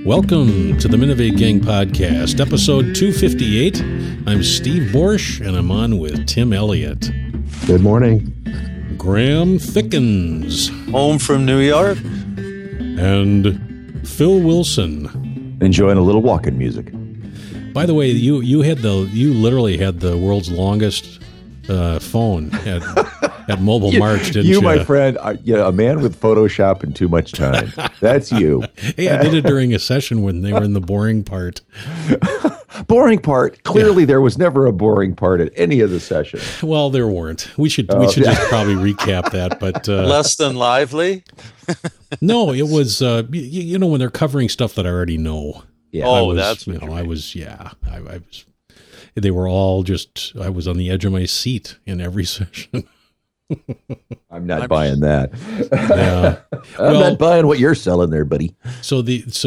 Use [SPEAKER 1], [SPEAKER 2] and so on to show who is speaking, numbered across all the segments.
[SPEAKER 1] Welcome to the Minovate Gang Podcast, episode 258. I'm Steve Borsch, and I'm on with Tim Elliott.
[SPEAKER 2] Good morning.
[SPEAKER 1] Graham Thickens.
[SPEAKER 3] Home from New York.
[SPEAKER 1] And Phil Wilson.
[SPEAKER 2] Enjoying a little walking music.
[SPEAKER 1] By the way, you literally had the world's longest phone at Mobile March, didn't you?
[SPEAKER 2] You, my friend, a man with Photoshop and too much time. That's you.
[SPEAKER 1] Hey, I did it during a session when they were in the boring part.
[SPEAKER 2] Boring part? Clearly, there was never a boring part at any of the sessions.
[SPEAKER 1] Well, there weren't. We should just probably recap that. But
[SPEAKER 3] less than lively.
[SPEAKER 1] No, it was. You know, when they're covering stuff that I already know.
[SPEAKER 3] Yeah.
[SPEAKER 1] That's I was. They were all just. I was on the edge of my seat in every session.
[SPEAKER 2] I'm not buying that.
[SPEAKER 1] Yeah.
[SPEAKER 2] I'm not buying what you're selling there, buddy.
[SPEAKER 1] So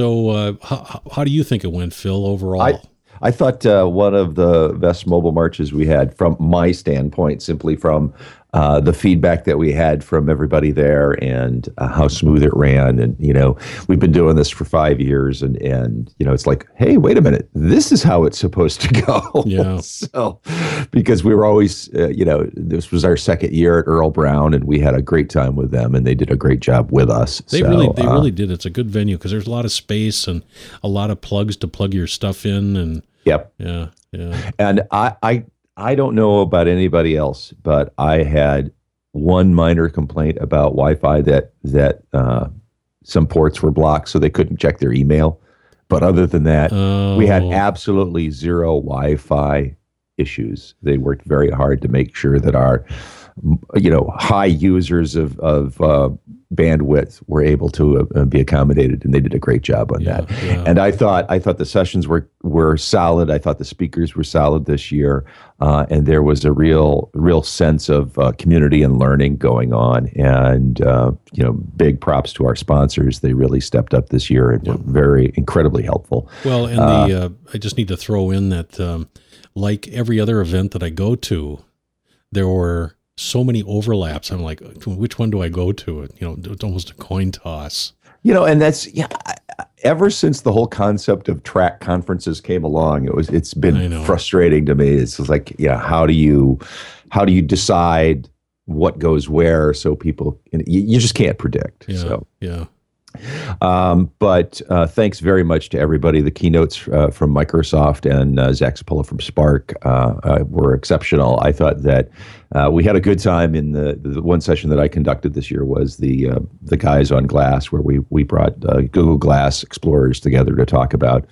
[SPEAKER 1] how do you think it went, Phil? Overall,
[SPEAKER 2] I thought one of the best Mobile Marches we had, from my standpoint, simply from the feedback that we had from everybody there and how smooth it ran. And, you know, we've been doing this for 5 years and, you know, it's like, hey, wait a minute, this is how it's supposed to go.
[SPEAKER 1] Yeah.
[SPEAKER 2] So, because we were always, this was our second year at Earl Brown and we had a great time with them and they did a great job with us.
[SPEAKER 1] They really did. It's a good venue because there's a lot of space and a lot of plugs to plug your stuff in. And
[SPEAKER 2] yep.
[SPEAKER 1] Yeah.
[SPEAKER 2] And I don't know about anybody else, but I had one minor complaint about Wi-Fi that some ports were blocked, so they couldn't check their email. But other than that, we had absolutely zero Wi-Fi issues. They worked very hard to make sure that our, high users of bandwidth were able to be accommodated, and they did a great job on that. Yeah. And I thought the sessions were solid. I thought the speakers were solid this year, and there was a real sense of community and learning going on. And big props to our sponsors. They really stepped up this year and were incredibly helpful.
[SPEAKER 1] Well, and I just need to throw in that, like every other event that I go to, there were so many overlaps. I'm like, which one do I go to? It's almost a coin toss.
[SPEAKER 2] And that's ever since the whole concept of track conferences came along, it's been frustrating to me. It's like, how do you decide what goes where? So people, you just can't predict.
[SPEAKER 1] Yeah,
[SPEAKER 2] so
[SPEAKER 1] yeah.
[SPEAKER 2] But thanks very much to everybody. The keynotes from Microsoft and Zach Zappala from Spark were exceptional. I thought that we had a good time in the one session that I conducted this year was the guys on Glass, where we brought Google Glass explorers together to talk about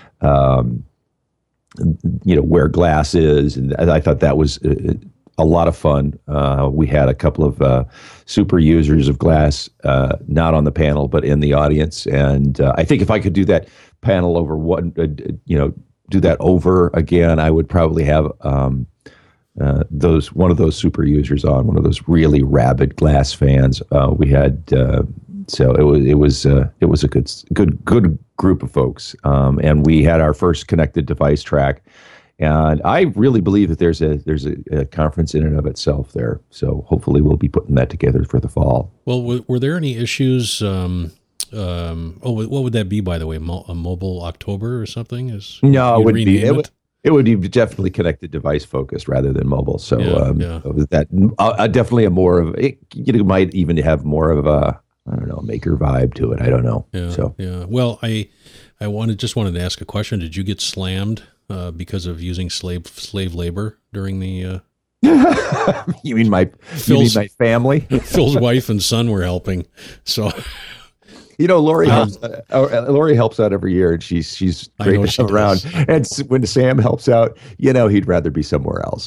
[SPEAKER 2] where Glass is, and I thought that was a lot of fun. We had a couple of super users of Glass, not on the panel, but in the audience. And I think if I could do that panel over do that over again, I would probably have one of those super users on, one of those really rabid Glass fans. We had so it was a good group of folks, and we had our first connected device track. And I really believe that there's a conference in and of itself there. So hopefully we'll be putting that together for the fall.
[SPEAKER 1] Well, were there any issues? What would that be, by the way? A Mobile October or something?
[SPEAKER 2] No, it would be. It would be definitely connected device focused rather than mobile. So that definitely a more of it. You might even have more of a maker vibe to it. I don't know.
[SPEAKER 1] Yeah.
[SPEAKER 2] So
[SPEAKER 1] yeah. Well, I wanted to ask a question. Did you get slammed because of using slave labor during the?
[SPEAKER 2] You mean my family?
[SPEAKER 1] Phil's wife and son were helping. So.
[SPEAKER 2] Lori helps out every year, and she's great to have around. And when Sam helps out, he'd rather be somewhere else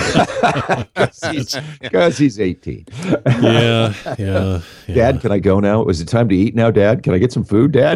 [SPEAKER 2] because he's 18.
[SPEAKER 1] Yeah.
[SPEAKER 2] Dad, can I go now? Is it time to eat now, Dad? Can I get some food, Dad?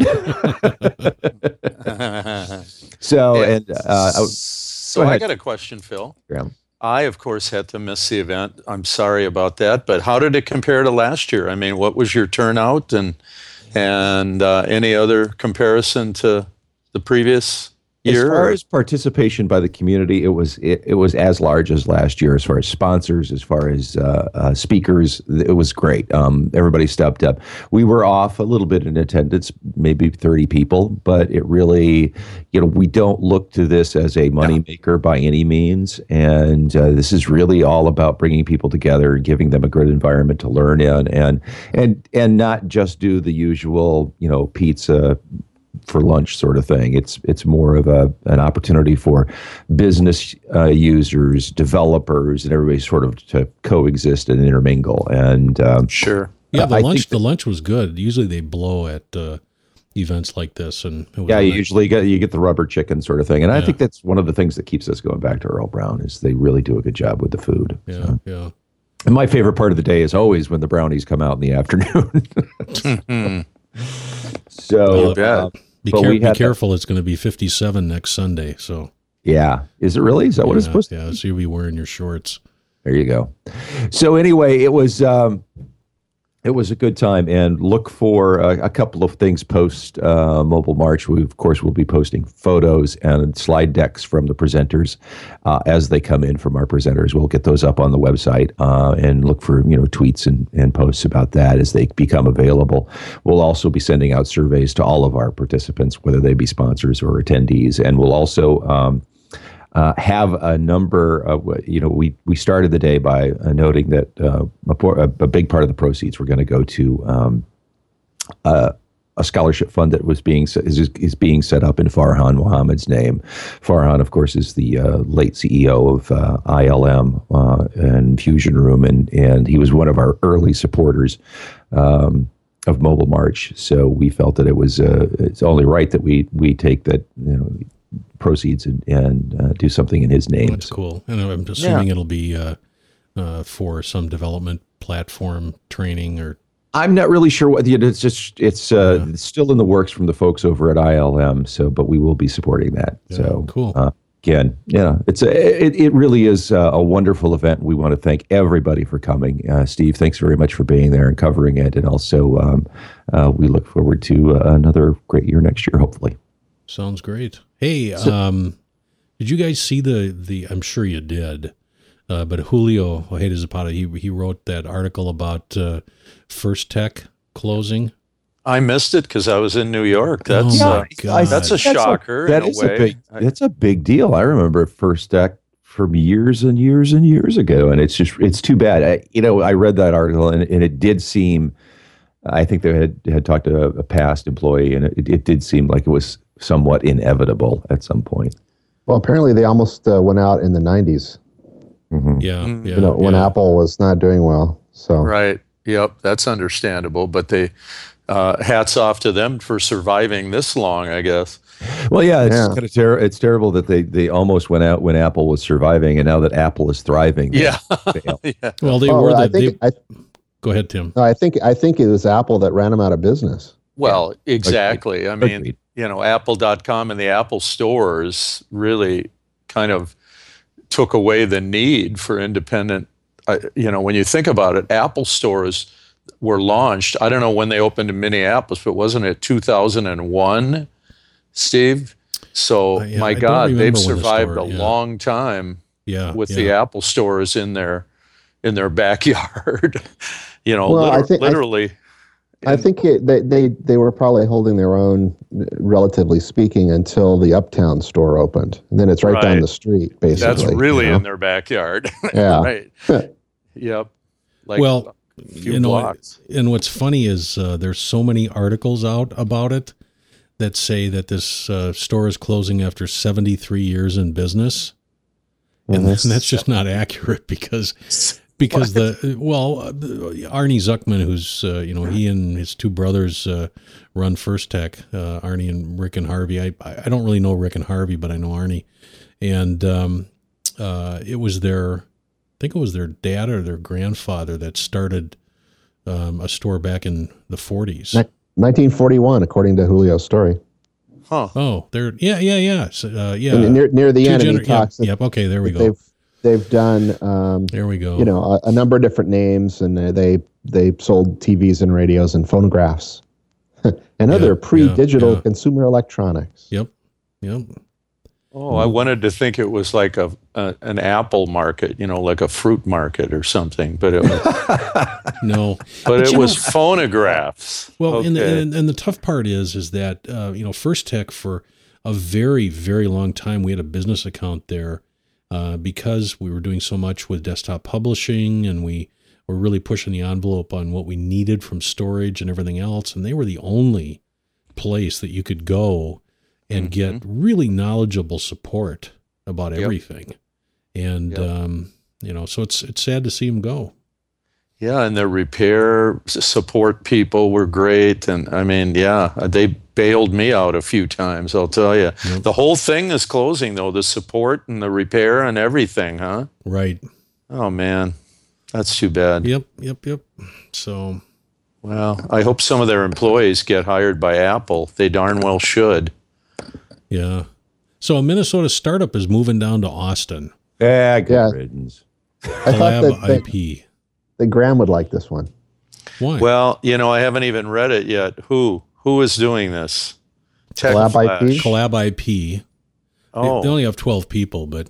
[SPEAKER 2] So
[SPEAKER 3] I got a question, Phil.
[SPEAKER 2] Yeah.
[SPEAKER 3] I, of course, had to miss the event. I'm sorry about that. But how did it compare to last year? I mean, what was your turnout and any other comparison to the previous
[SPEAKER 2] As
[SPEAKER 3] year?
[SPEAKER 2] far as participation by the community, it was as large as last year. As far as sponsors, as far as speakers, it was great. Everybody stepped up. We were off a little bit in attendance, maybe 30 people, but it really, we don't look to this as a moneymaker by any means, and this is really all about bringing people together and giving them a good environment to learn in, and not just do the usual, pizza for lunch sort of thing. It's more of an opportunity for business users, developers, and everybody sort of to coexist and intermingle. And
[SPEAKER 3] Sure.
[SPEAKER 1] Yeah, the lunch was good. Usually they blow at events like this, and
[SPEAKER 2] you usually get the rubber chicken sort of thing. And I think that's one of the things that keeps us going back to Earl Brown is they really do a good job with the food.
[SPEAKER 1] Yeah, yeah.
[SPEAKER 2] And my favorite part of the day is always when the brownies come out in the afternoon. So
[SPEAKER 1] be careful. It's going to be 57 next Sunday. So
[SPEAKER 2] yeah, is it really? Is that what it's supposed to?
[SPEAKER 1] Yeah, so you'll be wearing your shorts.
[SPEAKER 2] There you go. So anyway, it was a good time, and look for a couple of things post Mobile March. We of course will be posting photos and slide decks from the presenters as they come in from our presenters. We'll get those up on the website and look for tweets and posts about that as they become available. We'll also be sending out surveys to all of our participants, whether they be sponsors or attendees, and we'll also have a number of, we started the day by noting that a big part of the proceeds were going to go to a scholarship fund that is being set up in Farhan Mohammed's name. Farhan, of course, is the late CEO of ILM and Fusion Room, and he was one of our early supporters of Mobile March. So we felt that it's only right that we take that proceeds and do something in his name.
[SPEAKER 1] That's cool. And I'm assuming it'll be for some development platform training, or
[SPEAKER 2] I'm not really sure what it's still in the works from the folks over at ILM. So, but we will be supporting that.
[SPEAKER 1] Yeah,
[SPEAKER 2] so
[SPEAKER 1] cool.
[SPEAKER 2] Again, it really is a wonderful event. We want to thank everybody for coming. Steve, thanks very much for being there and covering it. And also, we look forward to another great year next year, hopefully.
[SPEAKER 1] Sounds great. Hey, did you guys see the? I'm sure you did, but Julio Ojeda Zapata, he wrote that article about First Tech closing.
[SPEAKER 3] I missed it because I was in New York. That's that's a shocker.
[SPEAKER 2] That's a big deal. I remember First Tech from years and years and years ago, and it's too bad. I read that article, and it did seem. I think they had talked to a past employee, and it did seem like it was somewhat inevitable at some point.
[SPEAKER 4] Well, apparently they almost went out in the 90s.
[SPEAKER 2] Mm-hmm.
[SPEAKER 1] Yeah.
[SPEAKER 4] When Apple was not doing well. So
[SPEAKER 3] right. Yep. That's understandable. But they hats off to them for surviving this long, I guess.
[SPEAKER 2] Well, yeah, it's kind of it's terrible that they almost went out when Apple was surviving, and now that Apple is thriving.
[SPEAKER 3] Yeah.
[SPEAKER 1] Yeah. Well, they were. Go ahead, Tim.
[SPEAKER 4] No, I think it was Apple that ran them out of business.
[SPEAKER 3] Well, exactly. I mean, Apple.com and the Apple stores really kind of took away the need for independent. When you think about it, Apple stores were launched. I don't know when they opened in Minneapolis, but wasn't it 2001, Steve? So my God, they've survived a long time. With the Apple stores in their backyard. Literally.
[SPEAKER 4] I think they were probably holding their own, relatively speaking, until the Uptown store opened. And then it's right down the street, basically.
[SPEAKER 3] That's really in their backyard.
[SPEAKER 4] Yeah.
[SPEAKER 3] Right. Yep.
[SPEAKER 1] Blocks. And what's funny is there's so many articles out about it that say that this store is closing after 73 years in business. And that's just not accurate because Arnie Zuckman, who's he and his two brothers run First Tech, Arnie and Rick and Harvey. I don't really know Rick and Harvey, but I know Arnie, and it was their dad or their grandfather that started a store back in the 40s.
[SPEAKER 4] 1941, according to Julio's story.
[SPEAKER 3] Huh.
[SPEAKER 1] Oh, yeah. So,
[SPEAKER 4] And near the end, he talks.
[SPEAKER 1] Yep. Okay, there we go.
[SPEAKER 4] They've done,
[SPEAKER 1] there we go.
[SPEAKER 4] A number of different names, and they sold TVs and radios and phonographs and other pre-digital consumer electronics.
[SPEAKER 1] Yep.
[SPEAKER 3] Oh, I wanted to think it was like an apple market, like a fruit market or something, but it was
[SPEAKER 1] No.
[SPEAKER 3] But it was phonographs.
[SPEAKER 1] Well,
[SPEAKER 3] okay.
[SPEAKER 1] and the tough part is that First Tech, for a very, very long time, we had a business account there because we were doing so much with desktop publishing, and we were really pushing the envelope on what we needed from storage and everything else. And they were the only place that you could go and get really knowledgeable support about everything. And, so it's sad to see them go.
[SPEAKER 3] Yeah, and the repair support people were great. And I mean, they bailed me out a few times, I'll tell you. Yep. The whole thing is closing, though, the support and the repair and everything, huh?
[SPEAKER 1] Right.
[SPEAKER 3] Oh, man, that's too bad.
[SPEAKER 1] Yep. So...
[SPEAKER 3] Well, I hope some of their employees get hired by Apple. They darn well should.
[SPEAKER 1] Yeah. So a Minnesota startup is moving down to Austin.
[SPEAKER 2] Yeah, good riddance.
[SPEAKER 4] I thought that
[SPEAKER 1] IP.
[SPEAKER 4] That Graham would like this one.
[SPEAKER 1] Why?
[SPEAKER 3] Well, I haven't even read it yet. Who is doing this?
[SPEAKER 4] Collab IP?
[SPEAKER 1] Collab IP.
[SPEAKER 3] Oh.
[SPEAKER 1] They only have 12 people, but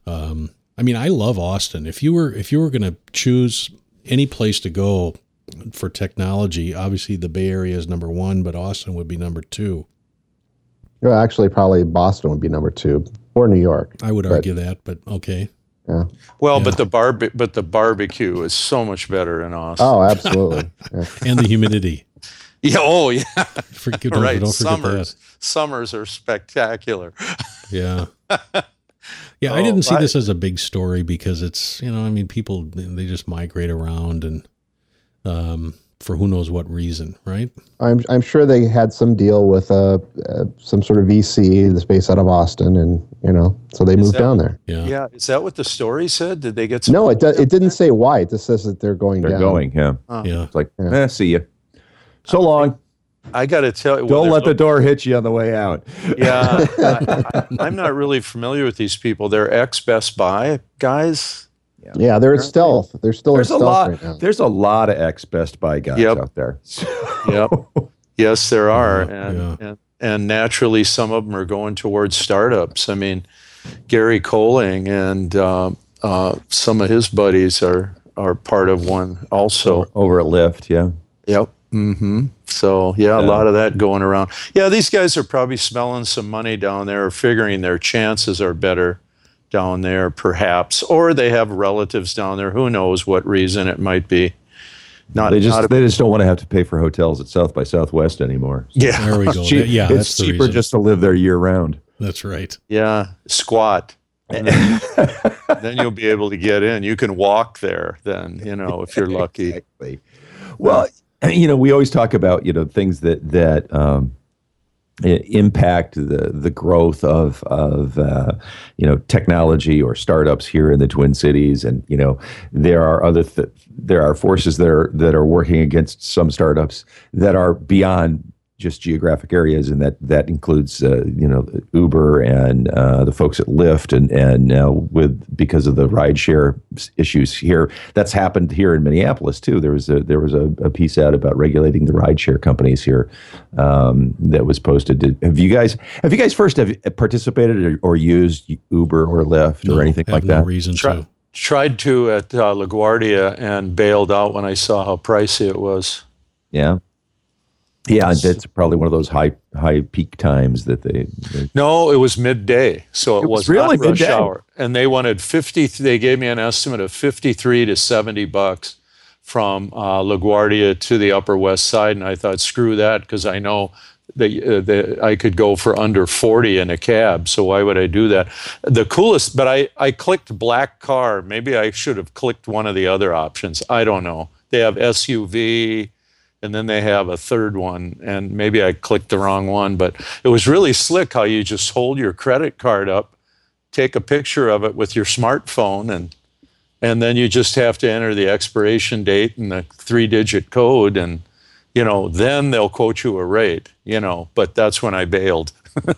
[SPEAKER 1] I love Austin. If you were going to choose any place to go for technology, obviously the Bay Area is number one, but Austin would be number two.
[SPEAKER 4] Well, actually, probably Boston would be number two, or New York.
[SPEAKER 1] I would argue that, but okay.
[SPEAKER 4] Yeah.
[SPEAKER 3] Well, but the barbecue is so much better in Austin.
[SPEAKER 4] Oh, absolutely. Yeah.
[SPEAKER 1] And the humidity.
[SPEAKER 3] Yeah. Oh, yeah.
[SPEAKER 1] Don't forget that.
[SPEAKER 3] Summers are spectacular.
[SPEAKER 1] Yeah. Yeah, I didn't see this as a big story because it's, people, they just migrate around and for who knows what reason, right?
[SPEAKER 4] I'm sure they had some deal with some sort of VC that's based out of Austin, and so they moved down there.
[SPEAKER 1] Yeah.
[SPEAKER 3] Yeah. Is that what the story said? Did they get some?
[SPEAKER 4] No, it didn't say why. It just says that they're going down.
[SPEAKER 2] They're going, yeah.
[SPEAKER 1] Yeah.
[SPEAKER 2] It's like, see you. So long.
[SPEAKER 3] I got to tell you.
[SPEAKER 2] Don't let the door hit you on the way out.
[SPEAKER 3] Yeah. I'm not really familiar with these people. They're ex-Best Buy guys.
[SPEAKER 4] Yeah, they're stealth. They're still
[SPEAKER 2] there's
[SPEAKER 4] in stealth right now.
[SPEAKER 2] There's a lot of ex-Best Buy guys out there.
[SPEAKER 3] Yep. Yes, there are. And naturally, some of them are going towards startups. I mean, Gary Coling and some of his buddies are part of one also.
[SPEAKER 2] Over at Lyft, yeah.
[SPEAKER 3] Yep. Mm-hmm. So, a lot of that going around. Yeah, these guys are probably smelling some money down there or figuring their chances are better down there, perhaps. Or they have relatives down there. Who knows what reason it might be.
[SPEAKER 2] They just don't want to have to pay for hotels at South by Southwest anymore. So
[SPEAKER 3] yeah.
[SPEAKER 1] There we go.
[SPEAKER 2] It's cheaper just to live there year round.
[SPEAKER 1] That's right.
[SPEAKER 3] Yeah. Squat. Then you'll be able to get in. You can walk there then, if you're lucky.
[SPEAKER 2] Exactly. Well, we always talk about, things that impact the growth of technology or startups here in the Twin Cities, and there are forces that are working against some startups that are beyond just geographic areas, and that includes Uber and the folks at Lyft, and now because of the rideshare issues here, that's happened here in Minneapolis too. There was a piece out about regulating the rideshare companies here that was posted. Have you guys first participated or used Uber or Lyft or anything like that?
[SPEAKER 1] No reason to.
[SPEAKER 3] Tried to at LaGuardia and bailed out when I saw how pricey it was.
[SPEAKER 2] Yeah. Yeah, that's probably one of those high peak times that they
[SPEAKER 3] No, it was midday, so it was
[SPEAKER 2] really
[SPEAKER 3] not rush
[SPEAKER 2] midday.
[SPEAKER 3] hour. And they wanted they gave me an estimate of $53 to $70 from LaGuardia to the Upper West Side, and I thought, screw that, because I know that I could go for under 40 in a cab, so why would I do that? The coolest, but I clicked black car. Maybe I should have clicked one of the other options. I don't know. They have SUV, and then they have a third one, and maybe I clicked the wrong one, but it was really slick how you just hold your credit card up, take a picture of it with your smartphone, and then you just have to enter the expiration date and the 3-digit code, and then they'll quote you a rate, but that's when I bailed.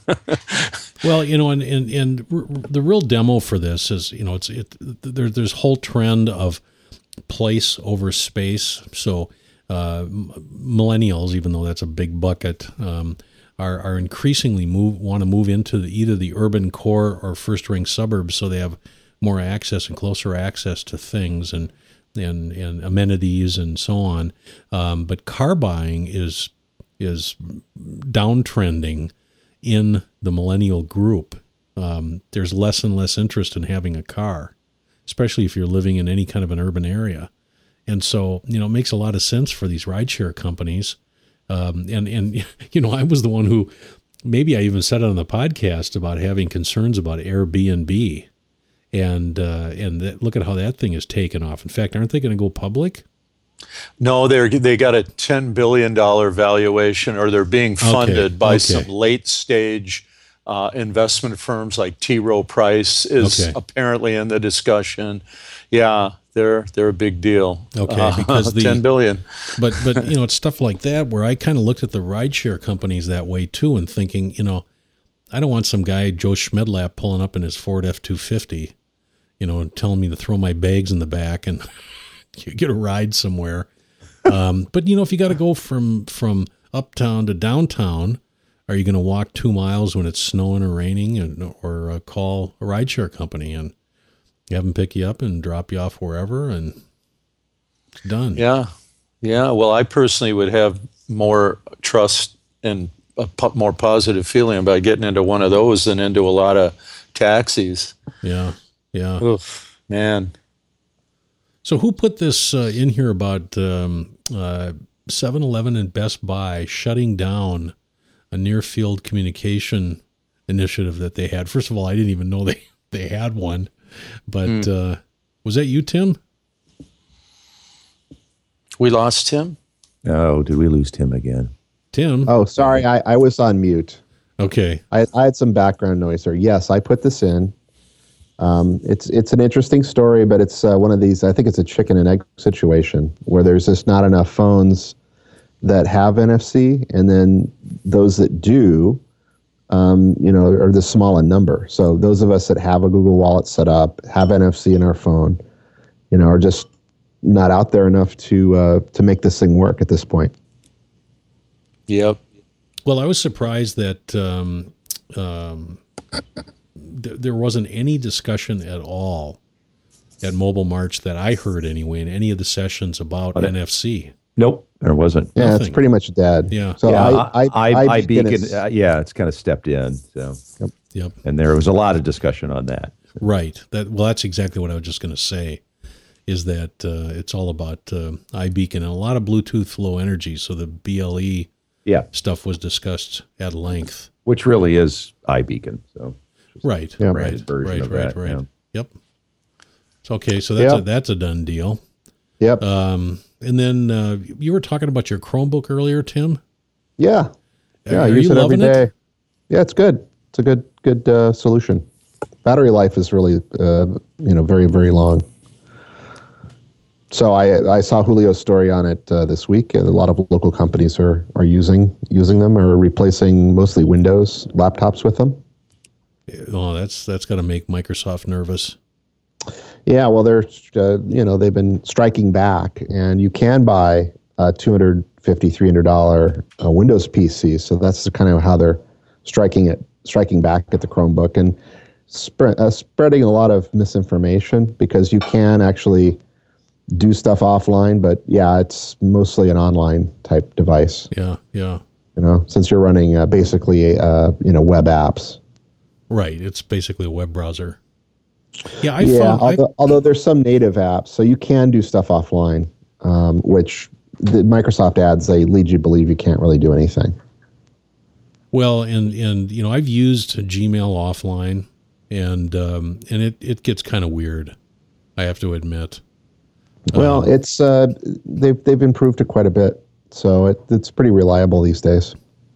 [SPEAKER 1] Well, and the real demo for this is, there's whole trend of place over space. So millennials, even though that's a big bucket, are increasingly want to move into either the urban core or first-ring suburbs, so they have more access and closer access to things and amenities and so on. But car buying is downtrending in the millennial group. There's less and less interest in having a car, especially if you're living in any kind of an urban area. And so, it makes a lot of sense for these rideshare companies. And I was the one who, maybe I even said it on the podcast about having concerns about Airbnb. And look at how that thing is taken off. In fact, aren't they going to go public?
[SPEAKER 3] No, they got a $10 billion valuation, or they're being funded by some late stage investment firms like T. Rowe Price is apparently in the discussion. Yeah, they're a big deal.
[SPEAKER 1] Okay, because
[SPEAKER 3] $10 billion.
[SPEAKER 1] But it's stuff like that where I kind of looked at the rideshare companies that way too, and thinking, I don't want some guy, Joe Schmedlap, pulling up in his Ford F-250, and telling me to throw my bags in the back and get a ride somewhere. But if you got to go from uptown to downtown, are you going to walk 2 miles when it's snowing or raining, or call a rideshare company and have them pick you up and drop you off wherever, and it's done?
[SPEAKER 3] Yeah. Well, I personally would have more trust and a more positive feeling about getting into one of those than into a lot of taxis.
[SPEAKER 1] Yeah.
[SPEAKER 3] Oof, man.
[SPEAKER 1] So who put this in here about 7-Eleven and Best Buy shutting down a near-field communication initiative that they had? First of all, I didn't even know they had one. But was that you, Tim?
[SPEAKER 3] We lost Tim?
[SPEAKER 2] Oh, did we lose Tim again?
[SPEAKER 1] Tim?
[SPEAKER 4] Oh, sorry. I was on mute.
[SPEAKER 1] Okay.
[SPEAKER 4] I had some background noise there. Yes, I put this in. It's an interesting story, but it's one of these, I think it's a chicken and egg situation where there's just not enough phones that have NFC, and then those that do, are the small in number. So those of us that have a Google Wallet set up, have NFC in our phone, are just not out there enough to make this thing work at this point.
[SPEAKER 3] Yep.
[SPEAKER 1] Well, I was surprised that there wasn't any discussion at all at Mobile March that I heard anyway in any of the sessions about NFC.
[SPEAKER 2] Nope, there wasn't.
[SPEAKER 4] Yeah,
[SPEAKER 1] Nothing.
[SPEAKER 4] It's pretty much dead.
[SPEAKER 1] Yeah.
[SPEAKER 4] So
[SPEAKER 2] iBeacon, it's kind of stepped in. So.
[SPEAKER 1] Yep.
[SPEAKER 2] And there was a lot of discussion on that.
[SPEAKER 1] Right. That's exactly what I was just going to say, is that it's all about iBeacon and a lot of Bluetooth Low Energy. So the BLE stuff was discussed at length.
[SPEAKER 2] Which really is iBeacon. So.
[SPEAKER 1] Right.
[SPEAKER 4] Yeah.
[SPEAKER 1] Right.
[SPEAKER 2] Right.
[SPEAKER 1] Yeah. Yep. So, okay. So that's a done deal.
[SPEAKER 4] Yep.
[SPEAKER 1] And then you were talking about your Chromebook earlier, Tim?
[SPEAKER 4] Yeah. Yeah, I
[SPEAKER 1] Are
[SPEAKER 4] use
[SPEAKER 1] you
[SPEAKER 4] it every
[SPEAKER 1] loving it?
[SPEAKER 4] day. Yeah, it's good. It's a good solution. Battery life is really, very, very long. So I saw Julio's story on it this week, and a lot of local companies are using them, or replacing mostly Windows laptops with them.
[SPEAKER 1] Oh, that's got to make Microsoft nervous.
[SPEAKER 4] Yeah, well, they're they've been striking back, and you can buy $250, $300 Windows PC. So that's kind of how they're striking back at the Chromebook, and spreading a lot of misinformation, because you can actually do stuff offline, but it's mostly an online type device.
[SPEAKER 1] Yeah.
[SPEAKER 4] Since you're running basically web apps.
[SPEAKER 1] Right. It's basically a web browser. Yeah.
[SPEAKER 4] Although there's some native apps, so you can do stuff offline, which the Microsoft ads, they lead you to believe you can't really do anything.
[SPEAKER 1] Well, and I've used Gmail offline, and it gets kind of weird, I have to admit.
[SPEAKER 4] Well, it's they've improved it quite a bit, so it's pretty reliable these days.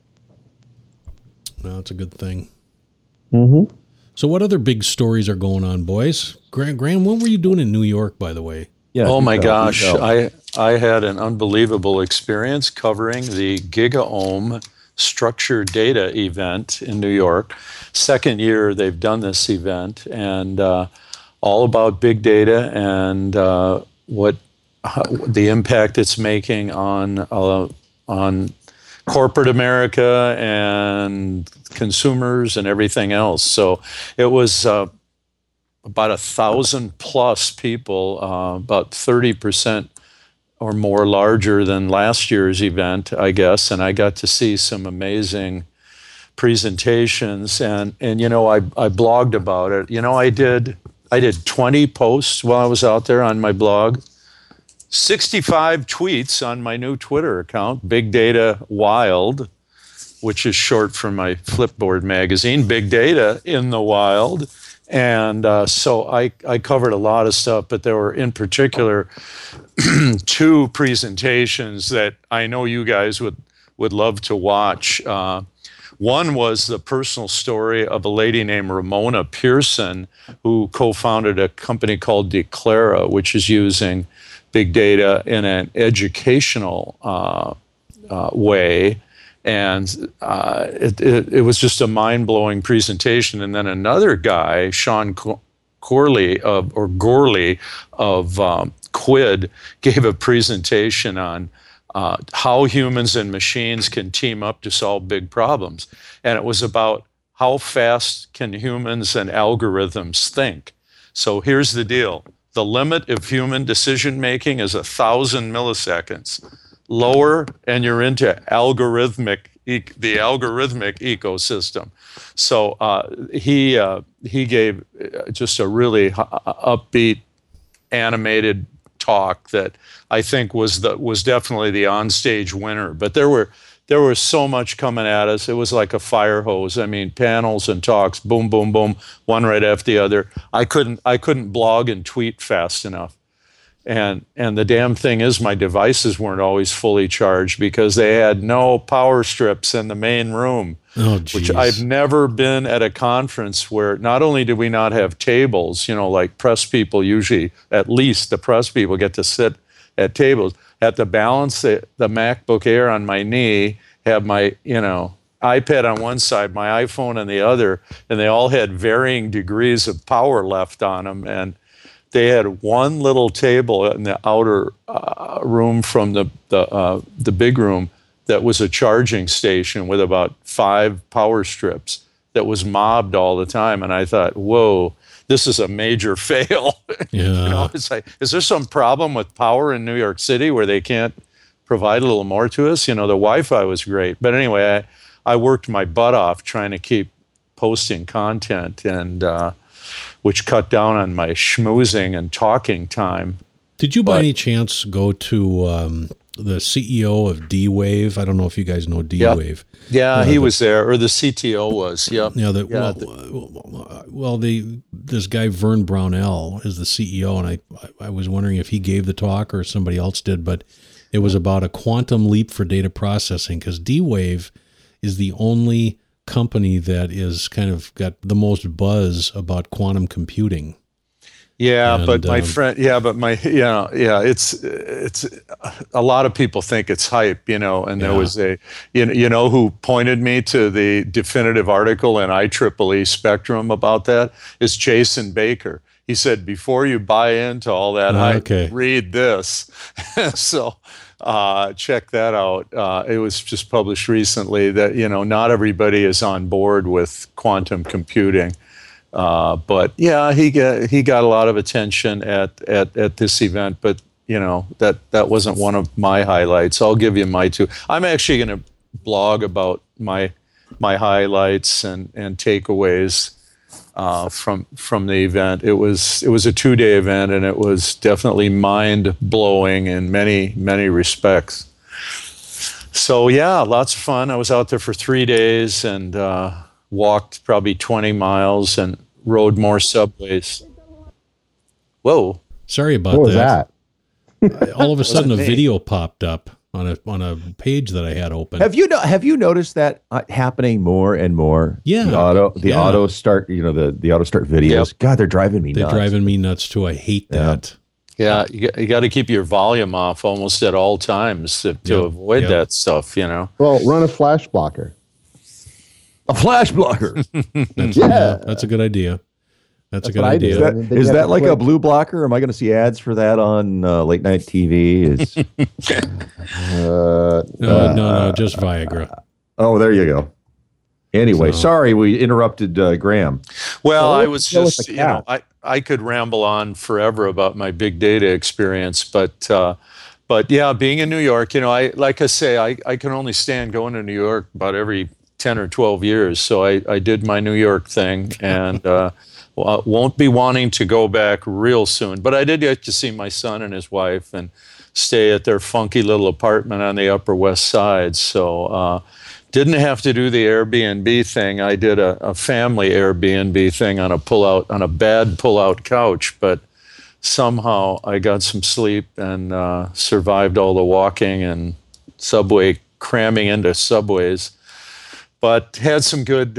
[SPEAKER 1] Well, it's a good thing.
[SPEAKER 4] Mm-hmm.
[SPEAKER 1] So what other big stories are going on, boys? Graham, what were you doing in New York, by the way?
[SPEAKER 2] Yeah.
[SPEAKER 3] Oh my gosh, I had an unbelievable experience covering the GigaOM Structured Data event in New York. Second year they've done this event, and all about big data and what the impact it's making on corporate America and consumers and everything else. So it was about 1,000 plus people, about 30% or more larger than last year's event, I guess. And I got to see some amazing presentations. And you know, I blogged about it. You know, I did 20 posts while I was out there on my blog, 65 tweets on my new Twitter account, Big Data Wild, which is short for my Flipboard magazine, Big Data in the Wild. And so I covered a lot of stuff, but there were in particular 2 presentations that I know you guys would love to watch. One was the personal story of a lady named Ramona Pearson, who co-founded a company called Declara, which is using big data in an educational way. And it was just a mind-blowing presentation. And then another guy, Sean Gorley of Quid, gave a presentation on how humans and machines can team up to solve big problems. And it was about how fast can humans and algorithms think. So here's the deal. The limit of human decision-making is 1,000 milliseconds. Lower, and you're into the algorithmic ecosystem. So he gave just a really upbeat, animated talk that I think was definitely the onstage winner. But there was so much coming at us. It was like a fire hose. I mean, panels and talks, boom, boom, boom, one right after the other. I couldn't blog and tweet fast enough. And the damn thing is, my devices weren't always fully charged because they had no power strips in the main room.
[SPEAKER 1] Oh, geez.
[SPEAKER 3] Which I've never been at a conference where not only do we not have tables, you know, like press people usually, at least the press people get to sit at tables. Had to balance the MacBook Air on my knee, have my, you know, iPad on one side, my iPhone on the other, and they all had varying degrees of power left on them. And they had one little table in the outer room from the big room that was a charging station with about 5 power strips that was mobbed all the time. And I thought, whoa, this is a major fail.
[SPEAKER 1] Yeah.
[SPEAKER 3] You know, it's like, is there some problem with power in New York City where they can't provide a little more to us? You know, the Wi-Fi was great. But anyway, I worked my butt off trying to keep posting content, and which cut down on my schmoozing and talking time.
[SPEAKER 1] Did you by any chance go to the CEO of D-Wave? I don't know if you guys know D-Wave.
[SPEAKER 3] Yeah, he was there, or the CTO was. Yep.
[SPEAKER 1] Yeah. This guy Vern Brownell is the CEO, and I was wondering if he gave the talk or somebody else did, but it was about a quantum leap for data processing, because D-Wave is the only company that is kind of got the most buzz about quantum computing.
[SPEAKER 3] Yeah, and, but my friend, it's a lot of people think it's hype, you know, and there was you know who pointed me to the definitive article in IEEE Spectrum about that is Jason Baker. He said, before you buy into all that hype, read this. So check that out. It was just published recently that, you know, not everybody is on board with quantum computing. But yeah, he got a lot of attention at this event, but you know, that wasn't one of my highlights. I'll give you my 2. I'm actually going to blog about my highlights and takeaways from the event. It was a 2-day event, and it was definitely mind-blowing in many respects. So yeah, lots of fun. I was out there for 3 days and walked probably 20 miles and rode more subways. Whoa!
[SPEAKER 1] Sorry about
[SPEAKER 4] what was that.
[SPEAKER 1] All of a sudden, a video popped up on a page that I had open.
[SPEAKER 2] Have you noticed that happening more and more?
[SPEAKER 1] Yeah.
[SPEAKER 2] The auto start, you know, the auto start videos. Yep. God, they're driving me nuts.
[SPEAKER 1] They're driving me nuts too. I hate that.
[SPEAKER 3] Yeah, you got to keep your volume off almost at all times to avoid that stuff, you know.
[SPEAKER 4] Well, run a flash blocker.
[SPEAKER 2] A flash blocker.
[SPEAKER 1] That's a good idea. That's a
[SPEAKER 4] That's
[SPEAKER 1] good
[SPEAKER 4] what I do.
[SPEAKER 1] idea.
[SPEAKER 2] Is that,
[SPEAKER 4] And then
[SPEAKER 2] is
[SPEAKER 4] you have
[SPEAKER 2] that
[SPEAKER 4] to
[SPEAKER 2] like a
[SPEAKER 4] click-
[SPEAKER 2] blue blocker? Am I going to see ads for that on late night TV?
[SPEAKER 1] No, just Viagra.
[SPEAKER 2] Oh, there you go. Anyway,
[SPEAKER 1] So-
[SPEAKER 2] sorry we interrupted Graham.
[SPEAKER 3] Well,
[SPEAKER 4] Well,
[SPEAKER 3] I
[SPEAKER 4] let's
[SPEAKER 3] was
[SPEAKER 4] go with
[SPEAKER 3] just,
[SPEAKER 4] the
[SPEAKER 3] you know,
[SPEAKER 4] cat.
[SPEAKER 3] I could ramble on forever about my big data experience, but yeah, being in New York, you know, like I say, I can only stand going to New York about every 10 or 12 years. So I did my New York thing and won't be wanting to go back real soon. But I did get to see my son and his wife and stay at their funky little apartment on the Upper West Side. So didn't have to do the Airbnb thing. I did a family Airbnb thing on a bad pull-out couch, but somehow I got some sleep and survived all the walking and subway cramming into subways. But had some good,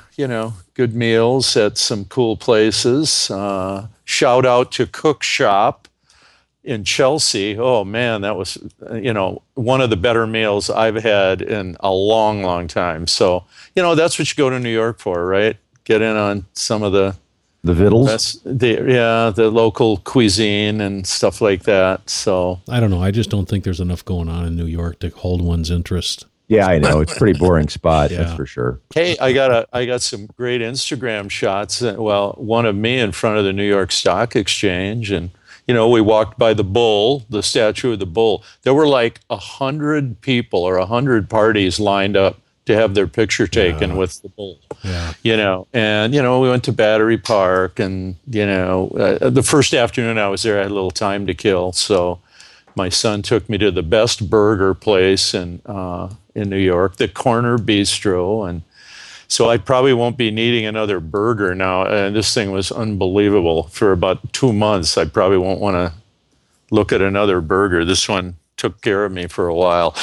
[SPEAKER 3] good meals at some cool places. Shout out to Cook Shop in Chelsea. Oh man, that was, one of the better meals I've had in a long, long time. So, that's what you go to New York for, right? Get in on some of the
[SPEAKER 2] Vittles?
[SPEAKER 3] the local cuisine and stuff like that. So
[SPEAKER 1] I don't know. I just don't think there's enough going on in New York to hold one's interest.
[SPEAKER 2] Yeah, I know. It's a pretty boring spot,
[SPEAKER 1] Yeah.
[SPEAKER 2] that's for sure.
[SPEAKER 3] hey, I got some great Instagram shots. Well, one of me in front of the New York Stock Exchange, and we walked by the bull, the statue of the bull. There were like 100 people or 100 parties lined up to have their picture taken with the bull.
[SPEAKER 1] Yeah.
[SPEAKER 3] And we went to Battery Park, and the first afternoon I was there, I had a little time to kill, so my son took me to the best burger place in New York, the Corner Bistro, and so I probably won't be needing another burger now. And this thing was unbelievable. For about 2 months, I probably won't want to look at another burger. This one took care of me for a while.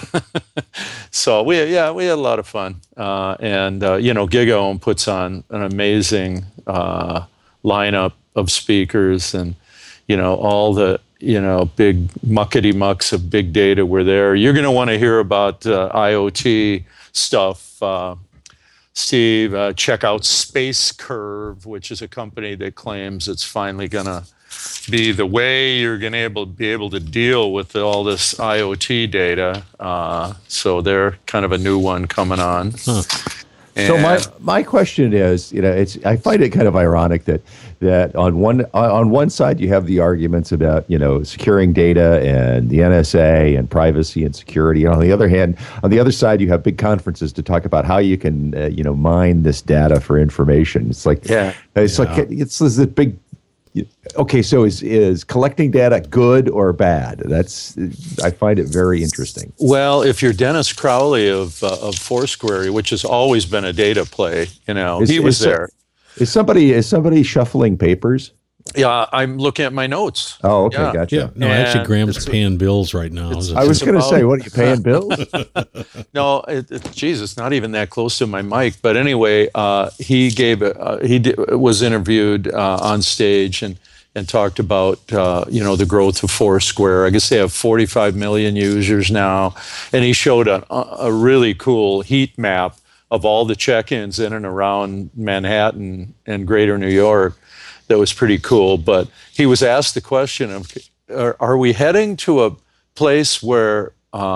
[SPEAKER 3] So we had a lot of fun. GigaOM puts on an amazing lineup of speakers, and all the big muckety mucks of big data were there. You're going to want to hear about IoT stuff. Steve, check out Space Curve, which is a company that claims it's finally going to be the way you're going to be able to deal with all this IoT data. So they're kind of a new one coming on.
[SPEAKER 1] Huh.
[SPEAKER 2] So my question is, I find it kind of ironic that on one side you have the arguments about securing data and the NSA and privacy and security, and on the other hand, on the other side you have big conferences to talk about how you can mine this data for information. It's like it's this big. Okay, so is collecting data good or bad? I find it very interesting.
[SPEAKER 3] Well, if you're Dennis Crowley of Foursquare, which has always been a data play, he was there.
[SPEAKER 2] Is somebody shuffling papers?
[SPEAKER 3] Yeah, I'm looking at my notes.
[SPEAKER 2] Oh, okay,
[SPEAKER 3] Yeah.
[SPEAKER 2] gotcha.
[SPEAKER 1] Yeah. No, actually, Graham's paying bills right now.
[SPEAKER 2] I was going to say, what are you paying bills?
[SPEAKER 3] No, it's not even that close to my mic. But anyway, he was interviewed on stage and talked about the growth of Foursquare. I guess they have 45 million users now, and he showed a really cool heat map of all the check-ins in and around Manhattan and Greater New York. That was pretty cool. But he was asked the question of, are we heading to a place where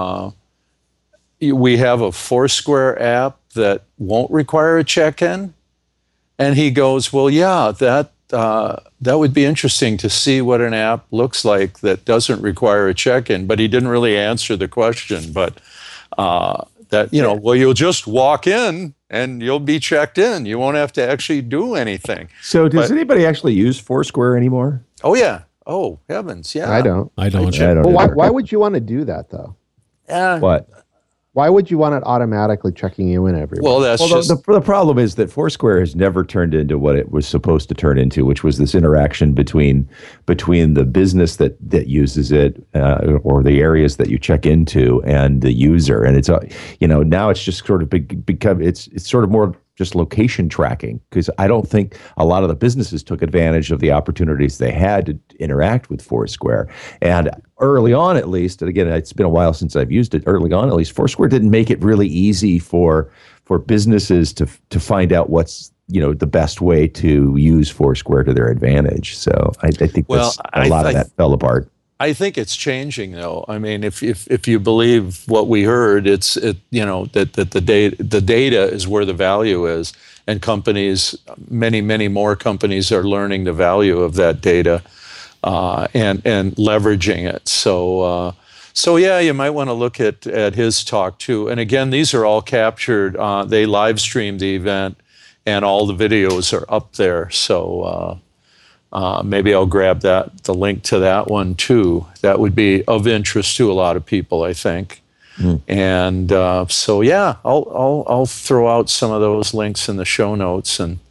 [SPEAKER 3] we have a Foursquare app that won't require a check-in? And he goes, well, yeah, that would be interesting to see what an app looks like that doesn't require a check-in. But he didn't really answer the question. But well, you'll just walk in and you'll be checked in. You won't have to actually do anything.
[SPEAKER 2] So does anybody actually use Foursquare anymore?
[SPEAKER 3] Oh, yeah. Oh, heavens. Yeah.
[SPEAKER 4] I don't.
[SPEAKER 1] I don't.
[SPEAKER 4] Well, why would you want to do that, though?
[SPEAKER 2] What?
[SPEAKER 4] Why would you want it automatically checking you in everywhere?
[SPEAKER 3] Well,
[SPEAKER 2] the problem is that Foursquare has never turned into what it was supposed to turn into, which was this interaction between the business that uses it or the areas that you check into and the user. And it's now it's just sort of become it's sort of more just location tracking, because I don't think a lot of the businesses took advantage of the opportunities they had to interact with Foursquare. And early on, at least, and again, it's been a while since I've used it, early on, at least, Foursquare didn't make it really easy for businesses to find out what's the best way to use Foursquare to their advantage. So I think a lot of that fell apart.
[SPEAKER 3] I think it's changing, though. I mean, if you believe what we heard, that the data is where the value is, and companies, many more companies are learning the value of that data and leveraging it. So yeah, you might want to look at his talk too. And again, these are all captured. They live streamed the event, and all the videos are up there. So maybe I'll grab the link to that one too. That would be of interest to a lot of people, I think. And so yeah, I'll throw out some of those links in the show notes, and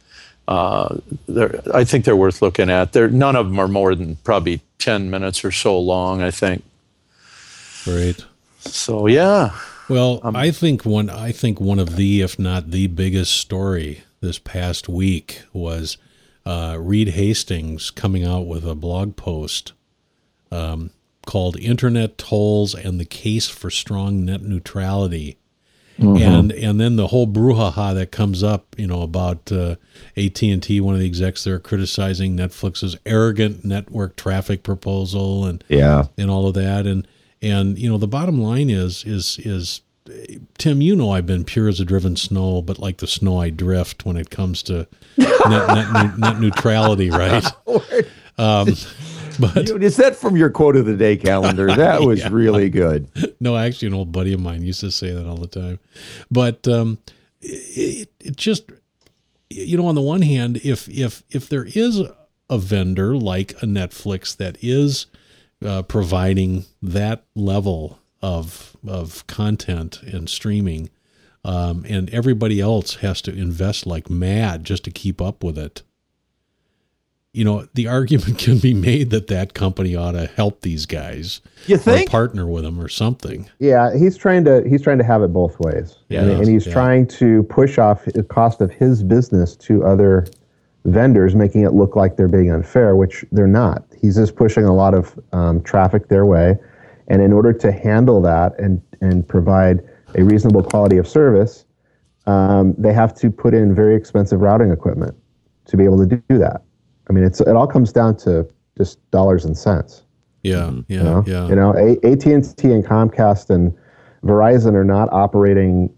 [SPEAKER 3] I think they're worth looking at. None of them are more than probably 10 minutes or so long, I think.
[SPEAKER 1] Great.
[SPEAKER 3] So yeah.
[SPEAKER 1] Well, I think one of the, if not the biggest story this past week was Reed Hastings coming out with a blog post called "Internet Tolls and the Case for Strong Net Neutrality," and then the whole brouhaha that comes up, about AT&T, one of the execs there criticizing Netflix's arrogant network traffic proposal, and all of that, and the bottom line is Tim, I've been pure as a driven snow, but like the snow I drift when it comes to net neutrality, right?
[SPEAKER 2] But is that from your quote of the day calendar? That was really good.
[SPEAKER 1] No, actually, an old buddy of mine used to say that all the time. But it just, on the one hand, if there is a vendor like a Netflix that is providing that level of content and streaming, and everybody else has to invest like mad just to keep up with it, the argument can be made that company ought to help these guys.
[SPEAKER 2] You think?
[SPEAKER 1] Or partner with them or something.
[SPEAKER 4] Yeah, he's trying to have it both ways.
[SPEAKER 1] Yeah,
[SPEAKER 4] and he's trying to push off the cost of his business to other vendors, making it look like they're being unfair, which they're not. He's just pushing a lot of traffic their way. And in order to handle that and provide a reasonable quality of service, they have to put in very expensive routing equipment to be able to do that. I mean, it all comes down to just dollars and cents.
[SPEAKER 1] Yeah.
[SPEAKER 4] AT&T and Comcast and Verizon are not operating,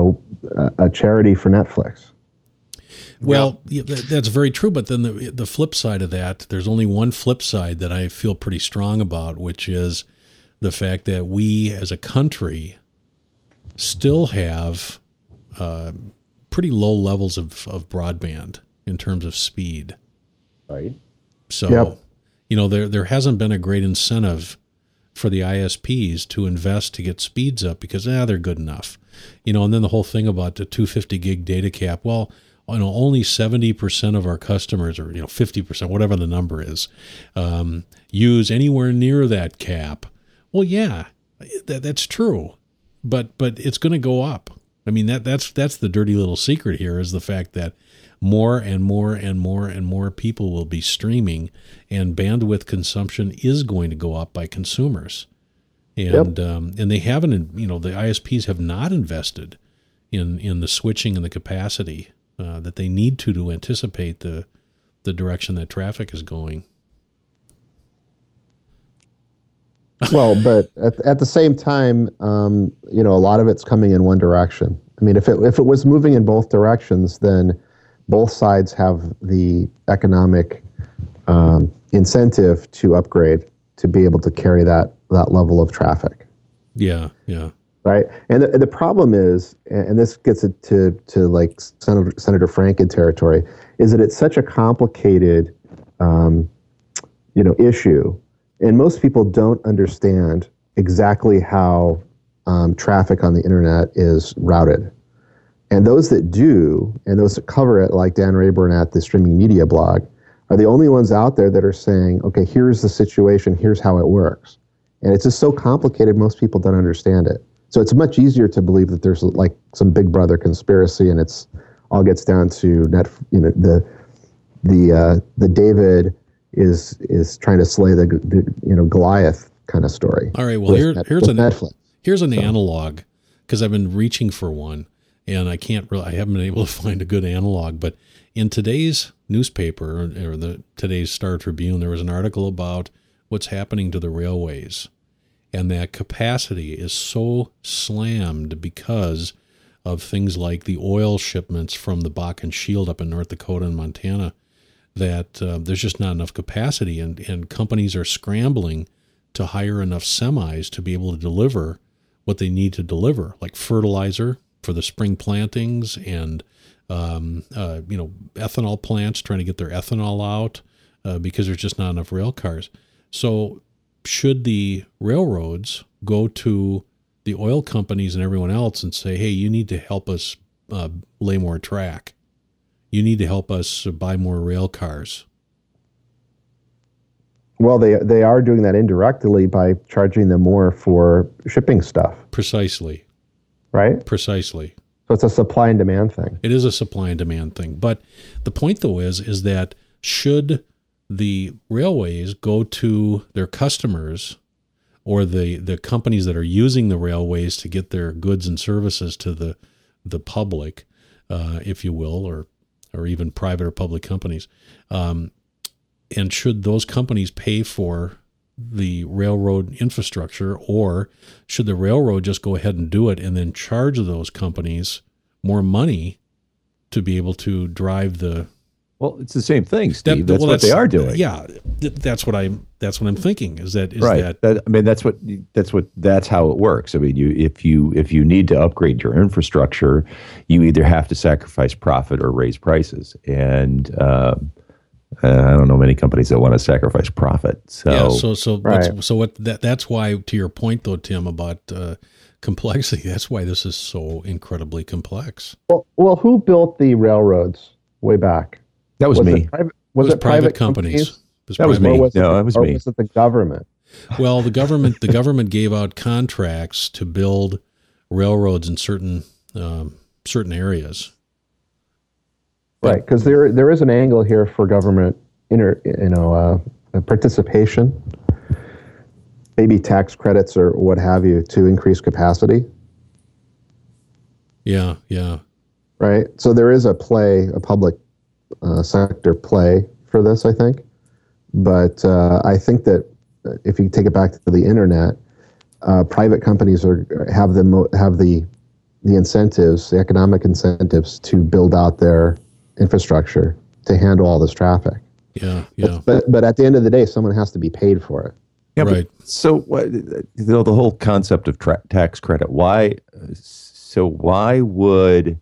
[SPEAKER 4] a charity for Netflix.
[SPEAKER 1] Well, that's very true. But then the flip side of that, there's only one flip side that I feel pretty strong about, which is the fact that we as a country still have pretty low levels of broadband in terms of speed.
[SPEAKER 4] Right.
[SPEAKER 1] So, there hasn't been a great incentive for the ISPs to invest to get speeds up because they're good enough. And then the whole thing about the 250 gig data cap. Well, only 70% of our customers, or 50%, whatever the number is, use anywhere near that cap. Well, yeah, that's true, but it's going to go up. I mean, that's the dirty little secret here, is the fact that more and more and more and more people will be streaming, and bandwidth consumption is going to go up by consumers. And and they haven't, the ISPs have not invested in the switching and the capacity that they need to anticipate the direction that traffic is going.
[SPEAKER 4] Well, but at the same time, a lot of it's coming in one direction. I mean, if it was moving in both directions, then both sides have the economic incentive to upgrade to be able to carry that level of traffic.
[SPEAKER 1] Yeah.
[SPEAKER 4] Right. And the problem is, and this gets it to like Senator Franken territory, is that it's such a complicated, issue. And most people don't understand exactly how traffic on the internet is routed. And those that do, and those that cover it, like Dan Rayburn at the Streaming Media blog, are the only ones out there that are saying, okay, here's the situation, here's how it works. And it's just so complicated, most people don't understand it. So it's much easier to believe that there's like some Big Brother conspiracy, and it's all gets down to the David is trying to slay the Goliath kind of story.
[SPEAKER 1] All right, well here's an analog, because I've been reaching for one, And I haven't been able to find a good analog, but in today's newspaper or today's Star Tribune, there was an article about what's happening to the railways, and that capacity is so slammed because of things like the oil shipments from the Bakken Shield up in North Dakota and Montana, that there's just not enough capacity, and companies are scrambling to hire enough semis to be able to deliver what they need to deliver, like fertilizer for the spring plantings and ethanol plants trying to get their ethanol out because there's just not enough rail cars. So should the railroads go to the oil companies and everyone else and say, hey, you need to help us lay more track. You need to help us buy more rail cars?
[SPEAKER 4] Well, they are doing that indirectly by charging them more for shipping stuff.
[SPEAKER 1] Precisely.
[SPEAKER 4] Right?
[SPEAKER 1] Precisely.
[SPEAKER 4] So it's a supply and demand thing.
[SPEAKER 1] It is a supply and demand thing. But the point, though, is that should the railways go to their customers or the companies that are using the railways to get their goods and services to the public, if you will, or even private or public companies, and should those companies pay for the railroad infrastructure, or should the railroad just go ahead and do it and then charge those companies more money to be able to drive the?
[SPEAKER 2] Well, it's the same thing, Steve. That's what they are doing.
[SPEAKER 1] Yeah, that's what I'm thinking.
[SPEAKER 2] That's how it works. I mean, if you need to upgrade your infrastructure, you either have to sacrifice profit or raise prices, and I don't know many companies that want to sacrifice profit. So
[SPEAKER 1] yeah,
[SPEAKER 4] right.
[SPEAKER 1] That's why, to your point though, Tim, about complexity. That's why this is so incredibly complex.
[SPEAKER 4] Well, who built the railroads way back?
[SPEAKER 2] That was me.
[SPEAKER 4] Was it private
[SPEAKER 2] That
[SPEAKER 4] companies?
[SPEAKER 2] was me.
[SPEAKER 4] Was
[SPEAKER 2] me.
[SPEAKER 4] Was it the government?
[SPEAKER 1] Well, the government gave out contracts to build railroads in certain areas.
[SPEAKER 4] Right, because there is an angle here for government, participation, maybe tax credits or what have you to increase capacity.
[SPEAKER 1] Yeah.
[SPEAKER 4] Right, so there is a public sector play for this, I think. But I think that if you take it back to the internet, private companies have the incentives, the economic incentives to build out their infrastructure to handle all this traffic.
[SPEAKER 1] Yeah.
[SPEAKER 4] But at the end of the day, someone has to be paid for it.
[SPEAKER 2] Yeah,
[SPEAKER 1] right.
[SPEAKER 2] So the whole concept of tax credit. Why would?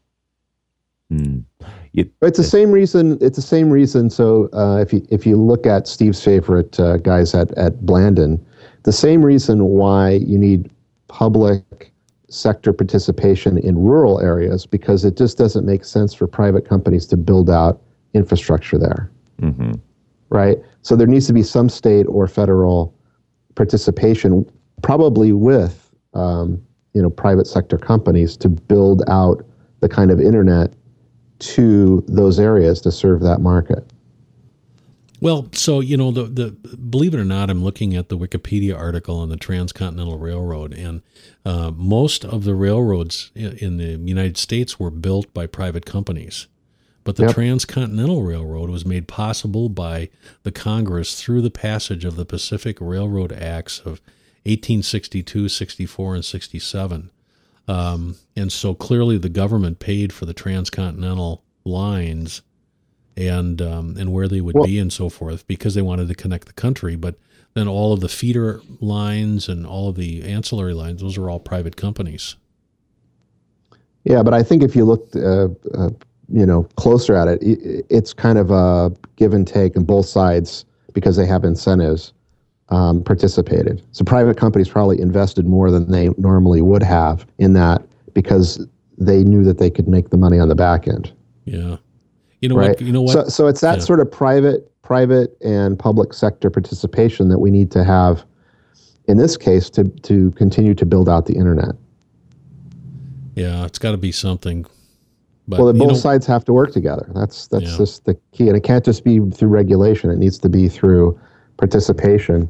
[SPEAKER 4] It's the same reason. It's the same reason. So if you look at Steve's favorite guys at Blandin, the same reason why you need public sector participation in rural areas, because it just doesn't make sense for private companies to build out infrastructure there.
[SPEAKER 2] Mm-hmm.
[SPEAKER 4] Right? So there needs to be some state or federal participation, probably with private sector companies to build out the kind of internet to those areas to serve that market.
[SPEAKER 1] Well, so, the believe it or not, I'm looking at the Wikipedia article on the Transcontinental Railroad, and most of the railroads in the United States were built by private companies. But the Transcontinental Railroad was made possible by the Congress through the passage of the Pacific Railroad Acts of 1862, 64, and 67. And so clearly the government paid for the transcontinental lines and where they would be and so forth, because they wanted to connect the country. But then all of the feeder lines and all of the ancillary lines, those are all private companies.
[SPEAKER 4] Yeah, but I think if you looked, closer at it, it's kind of a give and take, and both sides, because they have incentives, participated. So private companies probably invested more than they normally would have in that, because they knew that they could make the money on the back end.
[SPEAKER 1] Yeah.
[SPEAKER 4] Right?
[SPEAKER 1] What?
[SPEAKER 4] So it's that sort of private and public sector participation that we need to have in this case to continue to build out the internet.
[SPEAKER 1] Yeah, it's got to be something. But,
[SPEAKER 4] well, both sides have to work together. That's just the key. And it can't just be through regulation. It needs to be through participation.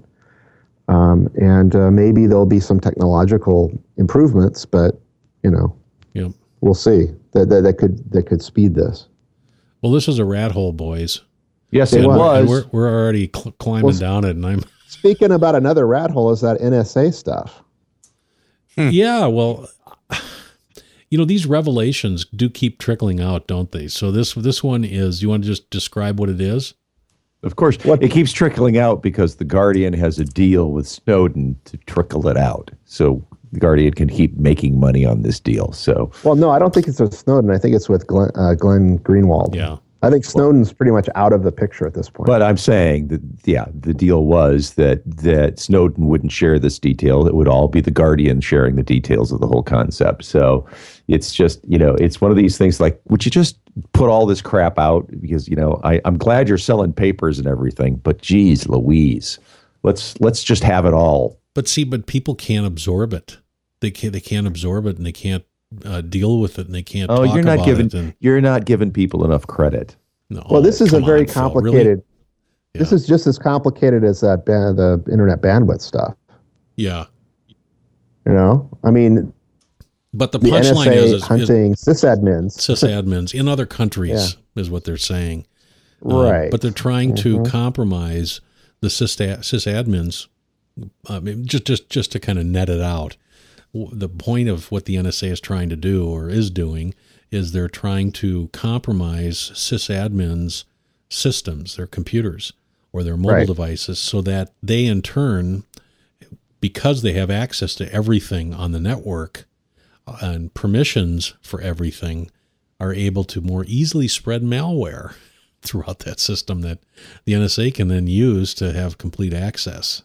[SPEAKER 4] And maybe there'll be some technological improvements, but, we'll see. That could speed this.
[SPEAKER 1] Well, this is a rat hole, boys.
[SPEAKER 2] Yes,
[SPEAKER 4] It
[SPEAKER 2] it
[SPEAKER 4] was.
[SPEAKER 2] was.
[SPEAKER 1] We're already climbing down it, and I'm.
[SPEAKER 4] Speaking about another rat hole is that NSA stuff.
[SPEAKER 1] Yeah, well, these revelations do keep trickling out, don't they? So this one is. You want to just describe what it is?
[SPEAKER 2] Of course, it keeps trickling out because the Guardian has a deal with Snowden to trickle it out. So the Guardian can keep making money on this deal. So,
[SPEAKER 4] well, no, I don't think it's with Snowden. I think it's with Glenn Greenwald.
[SPEAKER 1] Yeah.
[SPEAKER 4] I think Snowden's pretty much out of the picture at this point.
[SPEAKER 2] but I'm saying that, the deal was that Snowden wouldn't share this detail. It would all be the Guardian sharing the details of the whole concept. So it's just, it's one of these things like, would you just put all this crap out? Because, I'm glad you're selling papers and everything, but geez, Louise, let's just have it all.
[SPEAKER 1] But people can't absorb it. They can't absorb it, and they can't deal with it, and they can't.
[SPEAKER 2] Oh,
[SPEAKER 1] talk about it.
[SPEAKER 2] you're not giving people enough credit.
[SPEAKER 1] No,
[SPEAKER 4] well, this is a
[SPEAKER 1] come
[SPEAKER 4] very
[SPEAKER 1] on, Phil,
[SPEAKER 4] complicated.
[SPEAKER 1] really?
[SPEAKER 4] This is just as complicated as the internet bandwidth stuff.
[SPEAKER 1] Yeah.
[SPEAKER 4] I mean,
[SPEAKER 1] But the
[SPEAKER 4] the
[SPEAKER 1] punchline
[SPEAKER 4] NSA
[SPEAKER 1] is
[SPEAKER 4] hunting sysadmins.
[SPEAKER 1] sysadmins in other countries is what they're saying.
[SPEAKER 4] Right.
[SPEAKER 1] But they're trying to compromise the sysadmins, just to kind of net it out. The point of what the NSA is trying to do, or is doing, is they're trying to compromise sysadmins' systems, their computers or their mobile devices, so that they in turn, because they have access to everything on the network and permissions for everything, are able to more easily spread malware throughout that system that the NSA can then use to have complete access.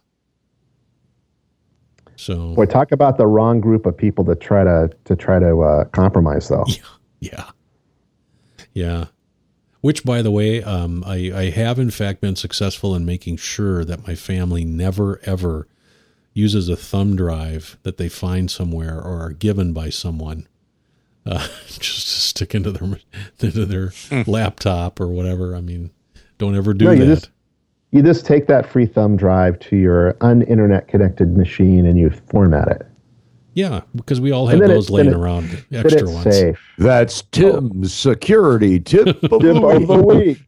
[SPEAKER 1] So,
[SPEAKER 4] Boy, talk about the wrong group of people to try to compromise, though.
[SPEAKER 1] Yeah. Which, by the way, I have in fact been successful in making sure that my family never ever uses a thumb drive that they find somewhere or are given by someone, just to stick into their laptop or whatever. I mean, don't ever do that.
[SPEAKER 4] You just take that free thumb drive to your un-internet connected machine and you format it.
[SPEAKER 1] Yeah, because we all have those laying around, extra ones.
[SPEAKER 4] Safe.
[SPEAKER 2] That's Tim's security tip of
[SPEAKER 4] the week.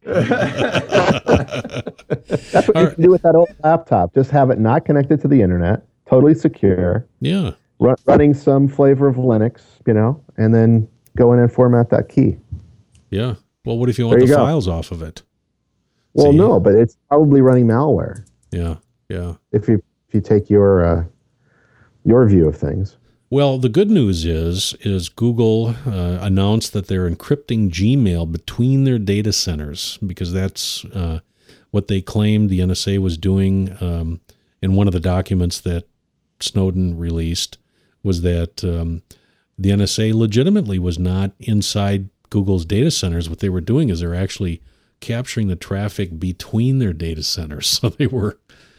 [SPEAKER 4] That's what you can do with that old laptop. Just have it not connected to the internet, totally secure.
[SPEAKER 1] Yeah.
[SPEAKER 4] Running some flavor of Linux, and then go in and format that key.
[SPEAKER 1] Yeah. Well, what if you want the files off of it?
[SPEAKER 4] Well, no, but it's probably running malware.
[SPEAKER 1] Yeah. Yeah.
[SPEAKER 4] If you take your view of things.
[SPEAKER 1] Well, the good news is Google announced that they're encrypting Gmail between their data centers, because that's what they claimed the NSA was doing in one of the documents that Snowden released, was that the NSA legitimately was not inside Google's data centers. What they were doing is they're actually capturing the traffic between their data centers. So they were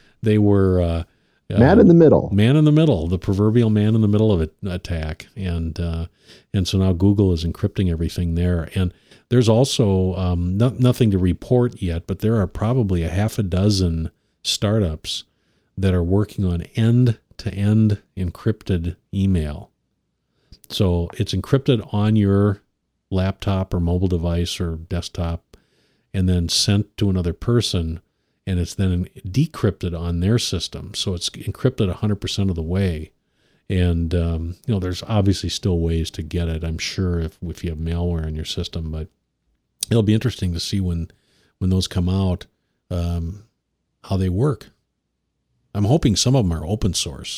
[SPEAKER 4] man in the middle.
[SPEAKER 1] Man in the middle, the proverbial man in the middle of an attack. And so now Google is encrypting everything there. And there's also nothing to report yet, but there are probably a half a dozen startups that are working on end-to-end encrypted email. So it's encrypted on your laptop or mobile device or desktop and then sent to another person, and it's then decrypted on their system. So it's encrypted 100% of the way. And, there's obviously still ways to get it, I'm sure, if you have malware in your system. But it'll be interesting to see when those come out, how they work. I'm hoping some of them are open source.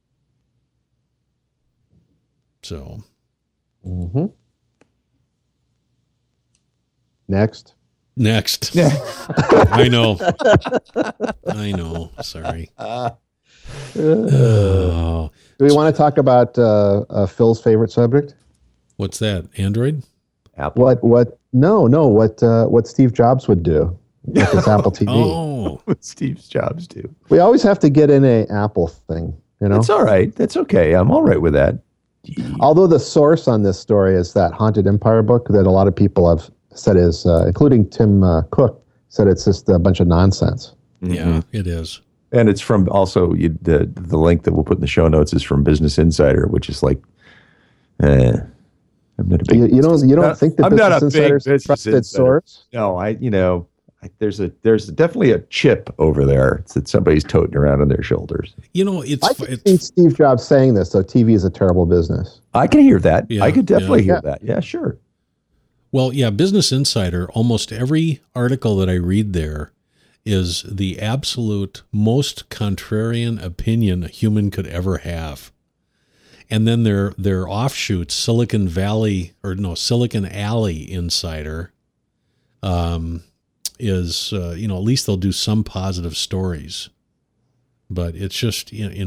[SPEAKER 1] So.
[SPEAKER 4] Mm-hmm. Next.
[SPEAKER 1] I know. Sorry.
[SPEAKER 4] Do we want to talk about Phil's favorite subject?
[SPEAKER 1] What's that? Android?
[SPEAKER 2] Apple.
[SPEAKER 4] What Steve Jobs would do with his Apple TV.
[SPEAKER 1] Oh,
[SPEAKER 2] What Steve Jobs do.
[SPEAKER 4] We always have to get in a Apple thing,
[SPEAKER 2] That's all right. That's okay. I'm all right with that.
[SPEAKER 4] Although the source on this story is that Haunted Empire book that a lot of people have said is, including Tim Cook, said it's just a bunch of nonsense.
[SPEAKER 1] Yeah, it is.
[SPEAKER 2] And it's from also the link that we'll put in the show notes is from Business Insider, which is like, I'm not a big.
[SPEAKER 4] You don't think that
[SPEAKER 2] I'm not a
[SPEAKER 4] Business
[SPEAKER 2] big
[SPEAKER 4] Insider's
[SPEAKER 2] Business
[SPEAKER 4] trusted
[SPEAKER 2] Insider.
[SPEAKER 4] source?
[SPEAKER 2] No, there's definitely a chip over there that somebody's toting around on their shoulders.
[SPEAKER 4] I can see Steve Jobs saying this, though. TV is a terrible business.
[SPEAKER 2] I can hear that.
[SPEAKER 1] Yeah,
[SPEAKER 2] I could definitely
[SPEAKER 4] yeah.
[SPEAKER 2] hear that. Yeah, sure.
[SPEAKER 1] Well, yeah, Business Insider, almost every article that I read there is the absolute most contrarian opinion a human could ever have. And then their offshoots, Silicon Alley Insider, is, at least they'll do some positive stories. But it's just,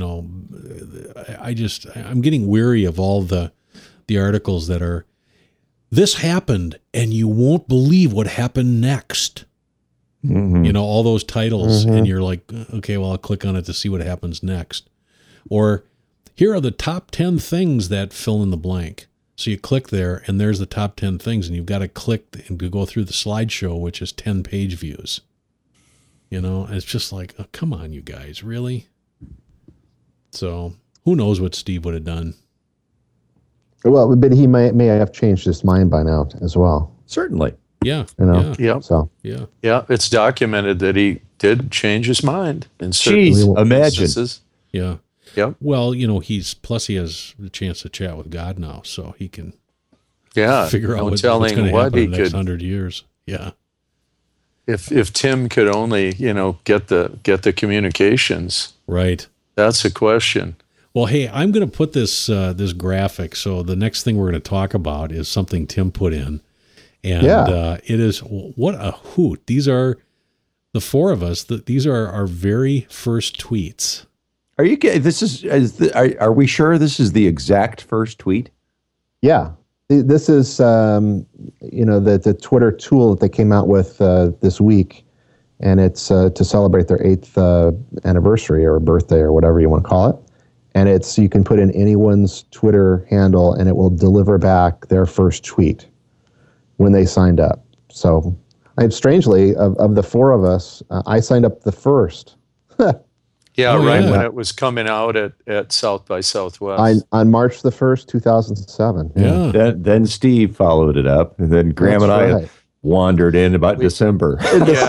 [SPEAKER 1] I'm getting weary of all the articles that are, this happened and you won't believe what happened next.
[SPEAKER 2] Mm-hmm.
[SPEAKER 1] All those titles, and you're like, okay, well, I'll click on it to see what happens next. Or here are the top 10 things that fill in the blank. So you click there and there's the top 10 things, and you've got to click and go through the slideshow, which is 10 page views. It's just like, oh, come on, you guys, really? So who knows what Steve would have done?
[SPEAKER 4] Well, but he may have changed his mind by now as well.
[SPEAKER 2] Certainly.
[SPEAKER 1] Yeah.
[SPEAKER 3] Yeah.
[SPEAKER 4] So
[SPEAKER 3] Yeah, it's documented that he did change his mind in certain
[SPEAKER 2] Jeez, imagine.
[SPEAKER 3] instances.
[SPEAKER 1] Yeah.
[SPEAKER 3] Yep.
[SPEAKER 1] Well, he has the chance to chat with God now, so he can figure out what's going to happen in the next 100 years. Yeah.
[SPEAKER 3] If Tim could only, get the communications.
[SPEAKER 1] Right.
[SPEAKER 3] That's a question.
[SPEAKER 1] Well, hey, I'm going to put this graphic. So the next thing we're going to talk about is something Tim put in. And it is, what a hoot. These are the four of us. These are our very first tweets.
[SPEAKER 2] Are you kidding? Are we sure this is the exact first tweet?
[SPEAKER 4] yeah, this is the Twitter tool that they came out with this week, and it's to celebrate their 8th anniversary or birthday or whatever you want to call it. And you can put in anyone's Twitter handle, and it will deliver back their first tweet when they signed up. So, strangely, of the four of us, I signed up the first.
[SPEAKER 3] Yeah,
[SPEAKER 1] Oh,
[SPEAKER 3] right
[SPEAKER 1] yeah.
[SPEAKER 3] when it was coming out at South by Southwest.
[SPEAKER 4] On March the 1st, 2007.
[SPEAKER 1] Yeah.
[SPEAKER 2] Then Steve followed it up, and then Graham and I
[SPEAKER 4] right.
[SPEAKER 2] wandered in about December.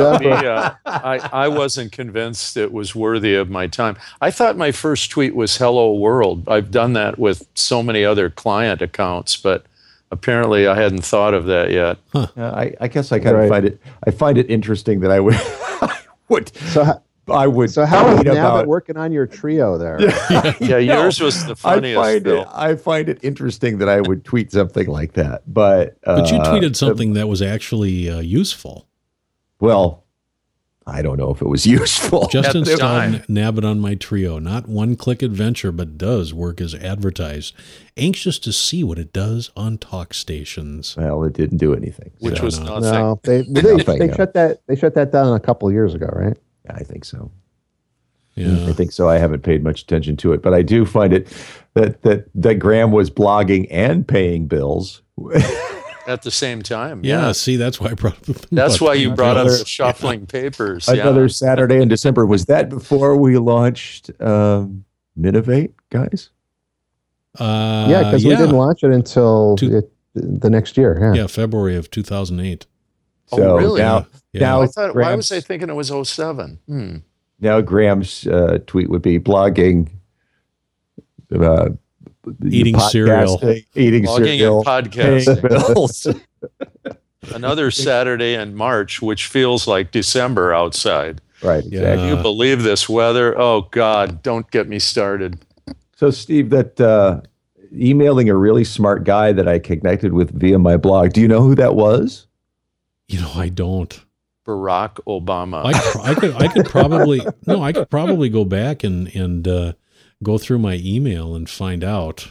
[SPEAKER 3] I wasn't convinced it was worthy of my time. I thought my first tweet was "Hello World." I've done that with so many other client accounts, but apparently I hadn't thought of that yet.
[SPEAKER 2] I guess I kind of find it interesting that I would.
[SPEAKER 4] So how is
[SPEAKER 2] tweet
[SPEAKER 4] Nabbit working on your trio there?
[SPEAKER 3] Yeah, yours was the funniest.
[SPEAKER 2] I find it interesting that I would tweet something like that, but
[SPEAKER 1] you tweeted something that was actually useful.
[SPEAKER 2] Well, I don't know if it was useful.
[SPEAKER 1] Just
[SPEAKER 3] At the
[SPEAKER 1] installed
[SPEAKER 3] time.
[SPEAKER 1] Nabbit on my Trio. Not one-click adventure, but does work as advertised. Anxious to see what it does on talk stations.
[SPEAKER 2] Well, it didn't do anything.
[SPEAKER 3] Which was
[SPEAKER 1] no.
[SPEAKER 3] nothing.
[SPEAKER 4] No, they shut that down a couple years ago, right?
[SPEAKER 2] I think so.
[SPEAKER 1] Yeah.
[SPEAKER 2] I think so. I haven't paid much attention to it, but I do find it that Graham was blogging and paying bills.
[SPEAKER 3] At the same time.
[SPEAKER 1] Yeah, see, that's why I brought up the thing
[SPEAKER 3] That's
[SPEAKER 1] about
[SPEAKER 3] why you
[SPEAKER 1] paying
[SPEAKER 3] brought up
[SPEAKER 1] bills.
[SPEAKER 3] the shuffling papers.
[SPEAKER 2] Another Saturday in December. Was that before we launched Minovate, guys?
[SPEAKER 4] Yeah, because we didn't launch it until the next year. Yeah.
[SPEAKER 1] Yeah, February of 2008.
[SPEAKER 2] So
[SPEAKER 3] Oh, really?
[SPEAKER 2] now,
[SPEAKER 1] Yeah.
[SPEAKER 2] now
[SPEAKER 3] Why
[SPEAKER 2] Graham's-
[SPEAKER 3] was I thinking it was 07?
[SPEAKER 2] Now Graham's tweet would be blogging,
[SPEAKER 1] Eating cereal.
[SPEAKER 2] eating
[SPEAKER 3] Blogging
[SPEAKER 2] cereal,
[SPEAKER 3] and
[SPEAKER 2] paying
[SPEAKER 3] podcasting.
[SPEAKER 2] bills.
[SPEAKER 3] Another Saturday in March, which feels like December outside.
[SPEAKER 2] Right.
[SPEAKER 1] Yeah.
[SPEAKER 2] Exactly.
[SPEAKER 3] Can you believe this weather? Oh, God, don't get me started.
[SPEAKER 2] So, Steve, that emailing a really smart guy that I connected with via my blog. Do you know who that was?
[SPEAKER 1] I don't.
[SPEAKER 3] Barack Obama.
[SPEAKER 1] I could probably go back and go through my email and find out.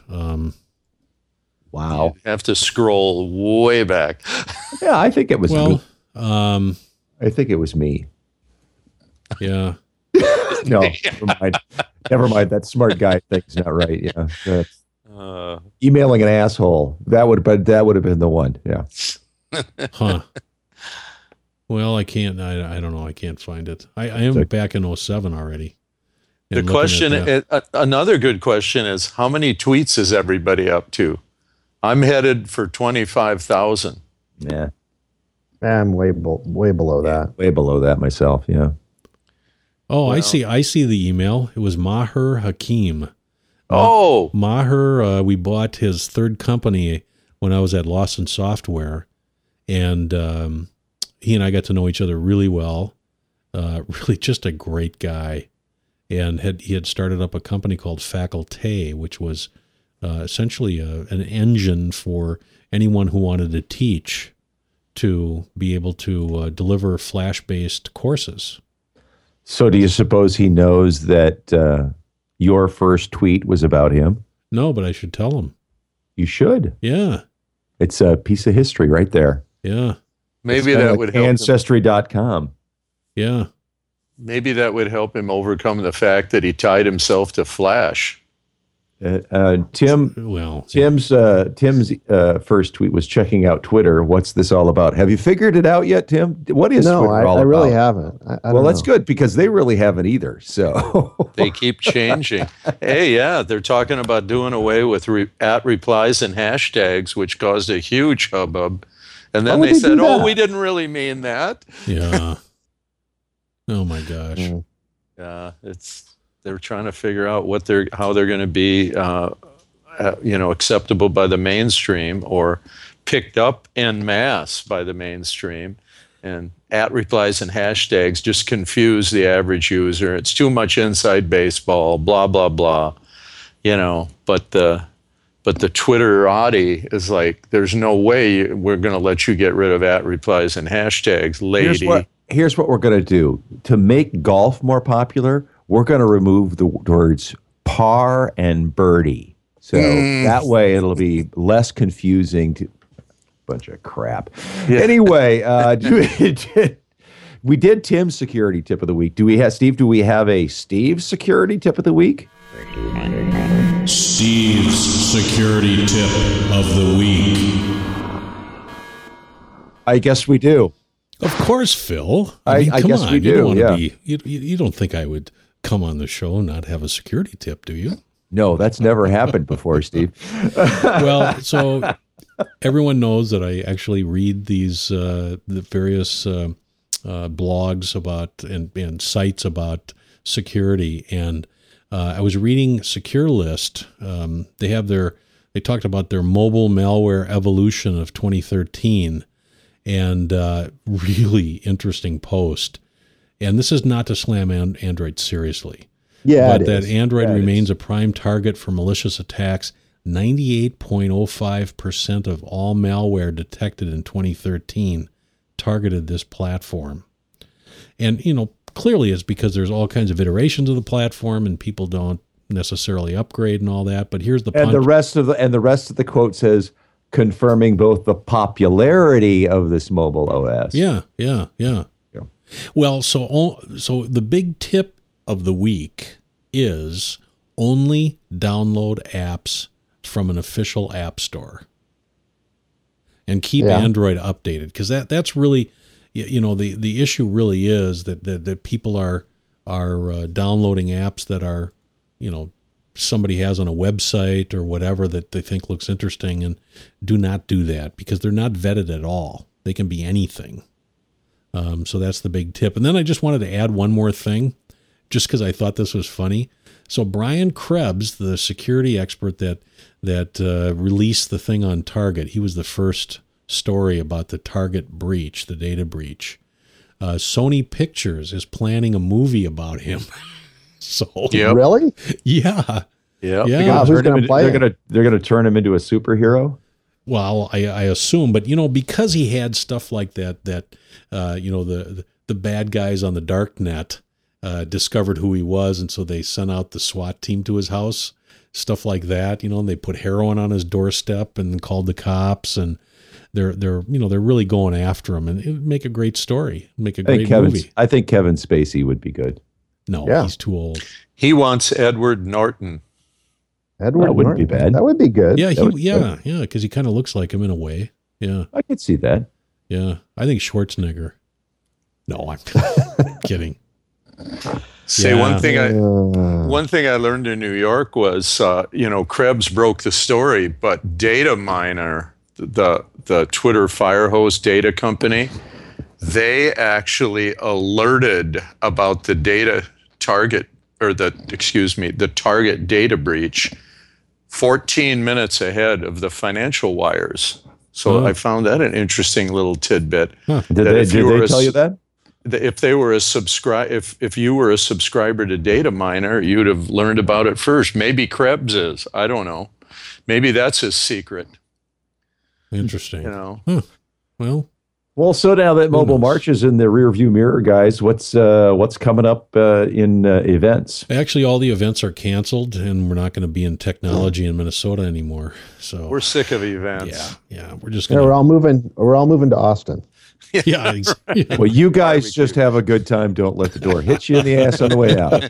[SPEAKER 2] Wow.
[SPEAKER 3] You have to scroll way back.
[SPEAKER 2] Yeah, I think it was me.
[SPEAKER 1] I
[SPEAKER 2] think it was me.
[SPEAKER 1] Yeah.
[SPEAKER 2] No, never mind. That smart guy thing's not right. Yeah. That's emailing an asshole. That would have been the one. Yeah.
[SPEAKER 1] Huh. Well, I can't. I don't know. I can't find it. I am back in 07 already.
[SPEAKER 3] The question, another good question is, how many tweets is everybody up to? I'm headed for 25,000.
[SPEAKER 2] Yeah.
[SPEAKER 4] I'm way below that.
[SPEAKER 2] Way below that myself. Yeah.
[SPEAKER 1] Oh, I see the email. It was Maher Hakim.
[SPEAKER 3] Oh,
[SPEAKER 1] Maher, we bought his third company when I was at Lawson Software, and he and I got to know each other really well. Really just a great guy. And he had started up a company called Faculté, which was essentially an engine for anyone who wanted to teach to be able to deliver Flash-based courses.
[SPEAKER 2] So do you suppose he knows that your first tweet was about him?
[SPEAKER 1] No, but I should tell him.
[SPEAKER 2] You should.
[SPEAKER 1] Yeah.
[SPEAKER 2] It's a piece of history right there.
[SPEAKER 1] Yeah.
[SPEAKER 3] maybe that would help.
[SPEAKER 2] Ancestry.com.
[SPEAKER 1] Yeah.
[SPEAKER 3] Maybe that would help him overcome the fact that he tied himself to Flash.
[SPEAKER 2] Tim's first tweet was checking out Twitter. What's this all about? Have you figured it out yet, Tim? What is Twitter all about?
[SPEAKER 4] I really haven't.
[SPEAKER 2] Well, that's good because they really haven't either. So
[SPEAKER 3] they keep changing. Hey, yeah, they're talking about doing away with @replies and hashtags, which caused a huge hubbub. And then they said, "Oh, we didn't really mean that."
[SPEAKER 1] Yeah. Oh my gosh.
[SPEAKER 3] Yeah, they're trying to figure out how they're going to be, acceptable by the mainstream or picked up en masse by the mainstream. And @replies and hashtags just confuse the average user. It's too much inside baseball, blah blah blah, But the Twitterati is like, there's no way we're going to let you get rid of @replies and hashtags, lady.
[SPEAKER 2] Here's what we're going to do to make golf more popular. We're going to remove the words par and birdie. So that way it'll be less confusing to bunch of crap. Yeah. Anyway, we did Tim's security tip of the week. Do we have a Steve's security tip of the week?
[SPEAKER 5] Steve's security tip of the week.
[SPEAKER 2] I guess we do.
[SPEAKER 1] Of course, Phil.
[SPEAKER 2] I guess we do.
[SPEAKER 1] You don't think I would come on the show and not have a security tip, do you?
[SPEAKER 2] No, that's never happened before, Steve.
[SPEAKER 1] Well, so everyone knows that I actually read these the various blogs about and sites about security, and I was reading SecureList. They talked about their mobile malware evolution of 2013, and really interesting post. And this is not to slam Android seriously.
[SPEAKER 4] Yeah,
[SPEAKER 1] but that Android remains a prime target for malicious attacks. 98.05% of all malware detected in 2013 targeted this platform. And, clearly it's because there's all kinds of iterations of the platform and people don't necessarily upgrade and all that. But here's the punch.
[SPEAKER 2] And the rest of the quote says, confirming both the popularity of this mobile OS.
[SPEAKER 1] Yeah. Well, so the big tip of the week is only download apps from an official app store and keep Android updated, because that's really, the issue really is that people are downloading apps that are, somebody has on a website or whatever that they think looks interesting, and do not do that because they're not vetted at all. They can be anything. So that's the big tip. And then I just wanted to add one more thing, just because I thought this was funny. So Brian Krebs, the security expert that released the thing on Target, he was the first story about the Target breach, the data breach. Sony Pictures is planning a movie about him. So
[SPEAKER 4] really?
[SPEAKER 1] Yeah.
[SPEAKER 4] Wow, who's going to play him?
[SPEAKER 2] They're going to turn him into a superhero?
[SPEAKER 1] Well, I assume, but because he had stuff like that the bad guys on the dark net discovered who he was, and so they sent out the SWAT team to his house, stuff like that. And they put heroin on his doorstep and called the cops, and they're really going after him, and it would make a great story, make a great movie.
[SPEAKER 2] I think Kevin Spacey would be good.
[SPEAKER 1] No, he's too old.
[SPEAKER 3] He wants Edward Norton.
[SPEAKER 2] That wouldn't be bad.
[SPEAKER 4] That would be good.
[SPEAKER 1] Yeah, because he kind of looks like him in a way. Yeah,
[SPEAKER 2] I could see that.
[SPEAKER 1] Yeah, I think Schwarzenegger. No, I'm kidding.
[SPEAKER 3] See, one thing I learned in New York was, Krebs broke the story, but Dataminr, the Twitter Firehose data company, they actually alerted about the target data breach 14 minutes ahead of the financial wires. So I found that an interesting little tidbit.
[SPEAKER 2] Huh. Did they tell you that?
[SPEAKER 3] If they were if you were a subscriber to Dataminr, you'd have learned about it first. Maybe Krebs is. I don't know. Maybe that's his secret.
[SPEAKER 1] Interesting.
[SPEAKER 2] Well, so now that Mobile March is in the rearview mirror, guys, what's coming up in events?
[SPEAKER 1] Actually, all the events are canceled, and we're not going to be in technology in Minnesota anymore. So
[SPEAKER 3] we're sick of events.
[SPEAKER 1] Yeah, we're just going.
[SPEAKER 4] We're all moving to Austin.
[SPEAKER 1] Yeah.
[SPEAKER 2] Well, you guys just have a good time. Don't let the door hit you in the ass on the way out.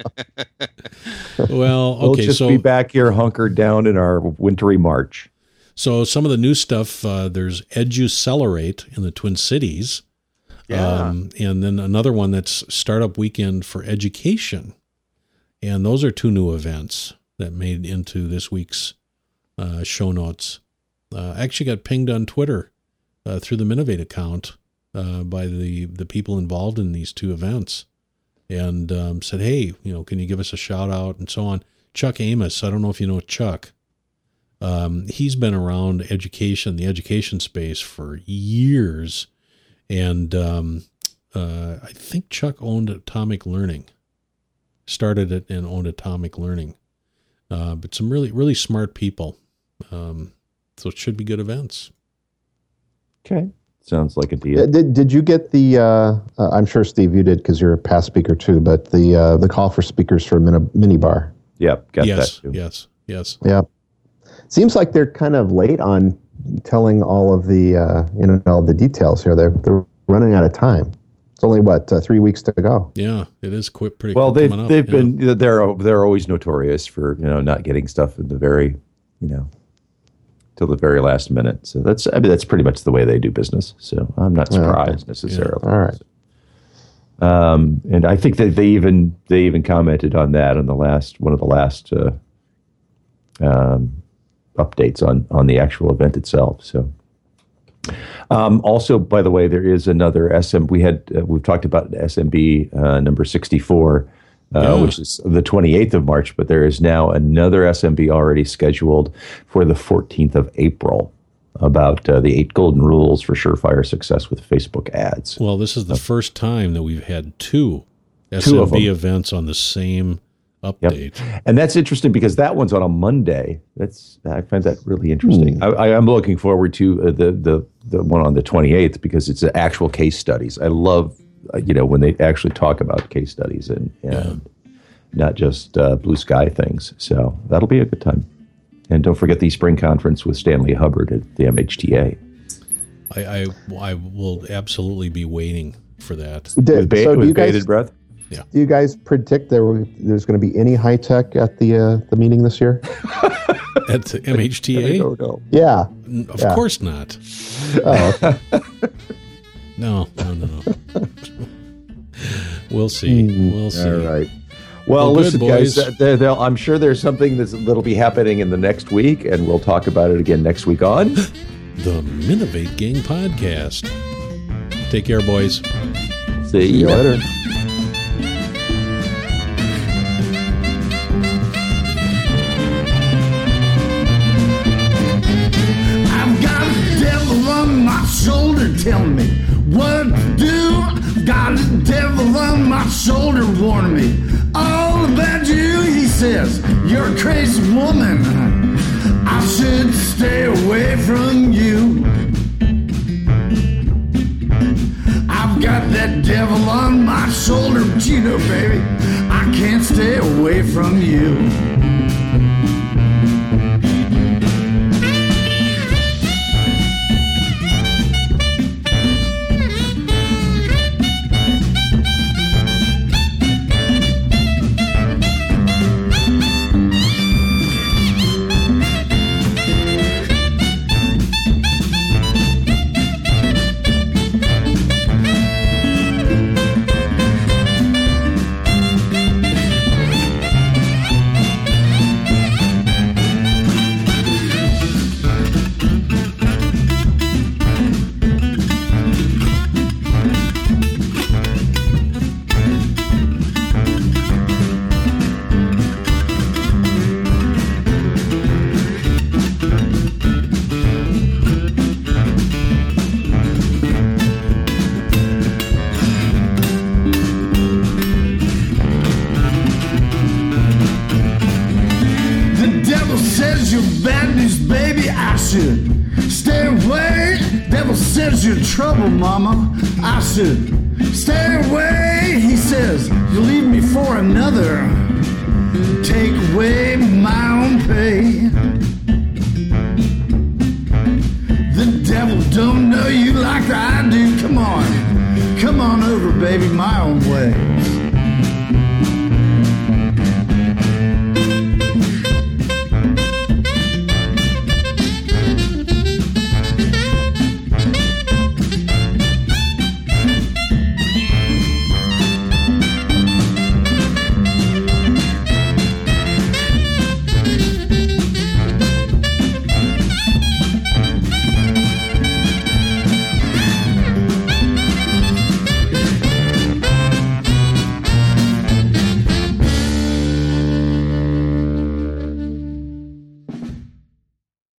[SPEAKER 1] Well, okay,
[SPEAKER 2] we'll just be back here hunkered down in our wintry March.
[SPEAKER 1] So some of the new stuff, there's EduCelerate in the Twin Cities.
[SPEAKER 3] Yeah.
[SPEAKER 1] And then another one that's Startup Weekend for Education. And those are two new events that made into this week's show notes. I actually got pinged on Twitter through the Minovate account by the people involved in these two events, and said, hey, can you give us a shout out and so on. Chuck Amos, I don't know if you know Chuck. He's been around the education space for years. And I think Chuck owned Atomic Learning, started it and owned Atomic Learning. But some really, really smart people. So it should be good events.
[SPEAKER 2] Okay. Sounds like a deal.
[SPEAKER 4] Did you get the, I'm sure, Steve, you did because you're a past speaker too, but the call for speakers for Minibar?
[SPEAKER 2] Yep. Got that too.
[SPEAKER 1] Yes.
[SPEAKER 4] Yeah. Seems like they're kind of late on telling all of the all the details here. They're running out of time. It's only 3 weeks to go.
[SPEAKER 1] Yeah, it is pretty.
[SPEAKER 2] Well,
[SPEAKER 1] quick
[SPEAKER 2] they've been they're always notorious for not getting stuff in the very till the very last minute. So that's pretty much the way they do business. So I'm not surprised necessarily.
[SPEAKER 4] Yeah. All right.
[SPEAKER 2] And I think that they even commented on that on one of the last updates on the actual event itself. So, also, by the way, there is another we've talked about SMB number 64, which is the 28th of March, but there is now another SMB already scheduled for the 14th of April about the 8 golden rules for surefire success with Facebook ads.
[SPEAKER 1] Well, this is the first time that we've had two SMB events on the same update.
[SPEAKER 2] Yep. And that's interesting because that one's on a Monday. I find that really interesting. I'm looking forward to the one on the 28th because it's actual case studies. I love when they actually talk about case studies and not just blue sky things. So that'll be a good time. And don't forget the spring conference with Stanley Hubbard at the MHTA.
[SPEAKER 1] I will absolutely be waiting for that.
[SPEAKER 2] With bated breath.
[SPEAKER 1] Yeah.
[SPEAKER 4] Do you guys predict there's going to be any high tech at the meeting this year?
[SPEAKER 1] At the MHTA?
[SPEAKER 2] I don't know.
[SPEAKER 4] Yeah.
[SPEAKER 1] Of course not.
[SPEAKER 4] Oh, okay.
[SPEAKER 1] No. We'll see. We'll see.
[SPEAKER 2] All right. Well, listen, guys, I'm sure there's something that'll be happening in the next week, and we'll talk about it again next week on
[SPEAKER 1] the Minovate Gang Podcast. Take care, boys.
[SPEAKER 2] See you later.
[SPEAKER 6] Shoulder telling me what to do. Got a devil on my shoulder warning me all about you. He says you're a crazy woman. I should stay away from you. I've got that devil on my shoulder, but you know, baby, I can't stay away from you. I should stay away. Devil says you're trouble, mama. I should stay away. He says you leave me for another.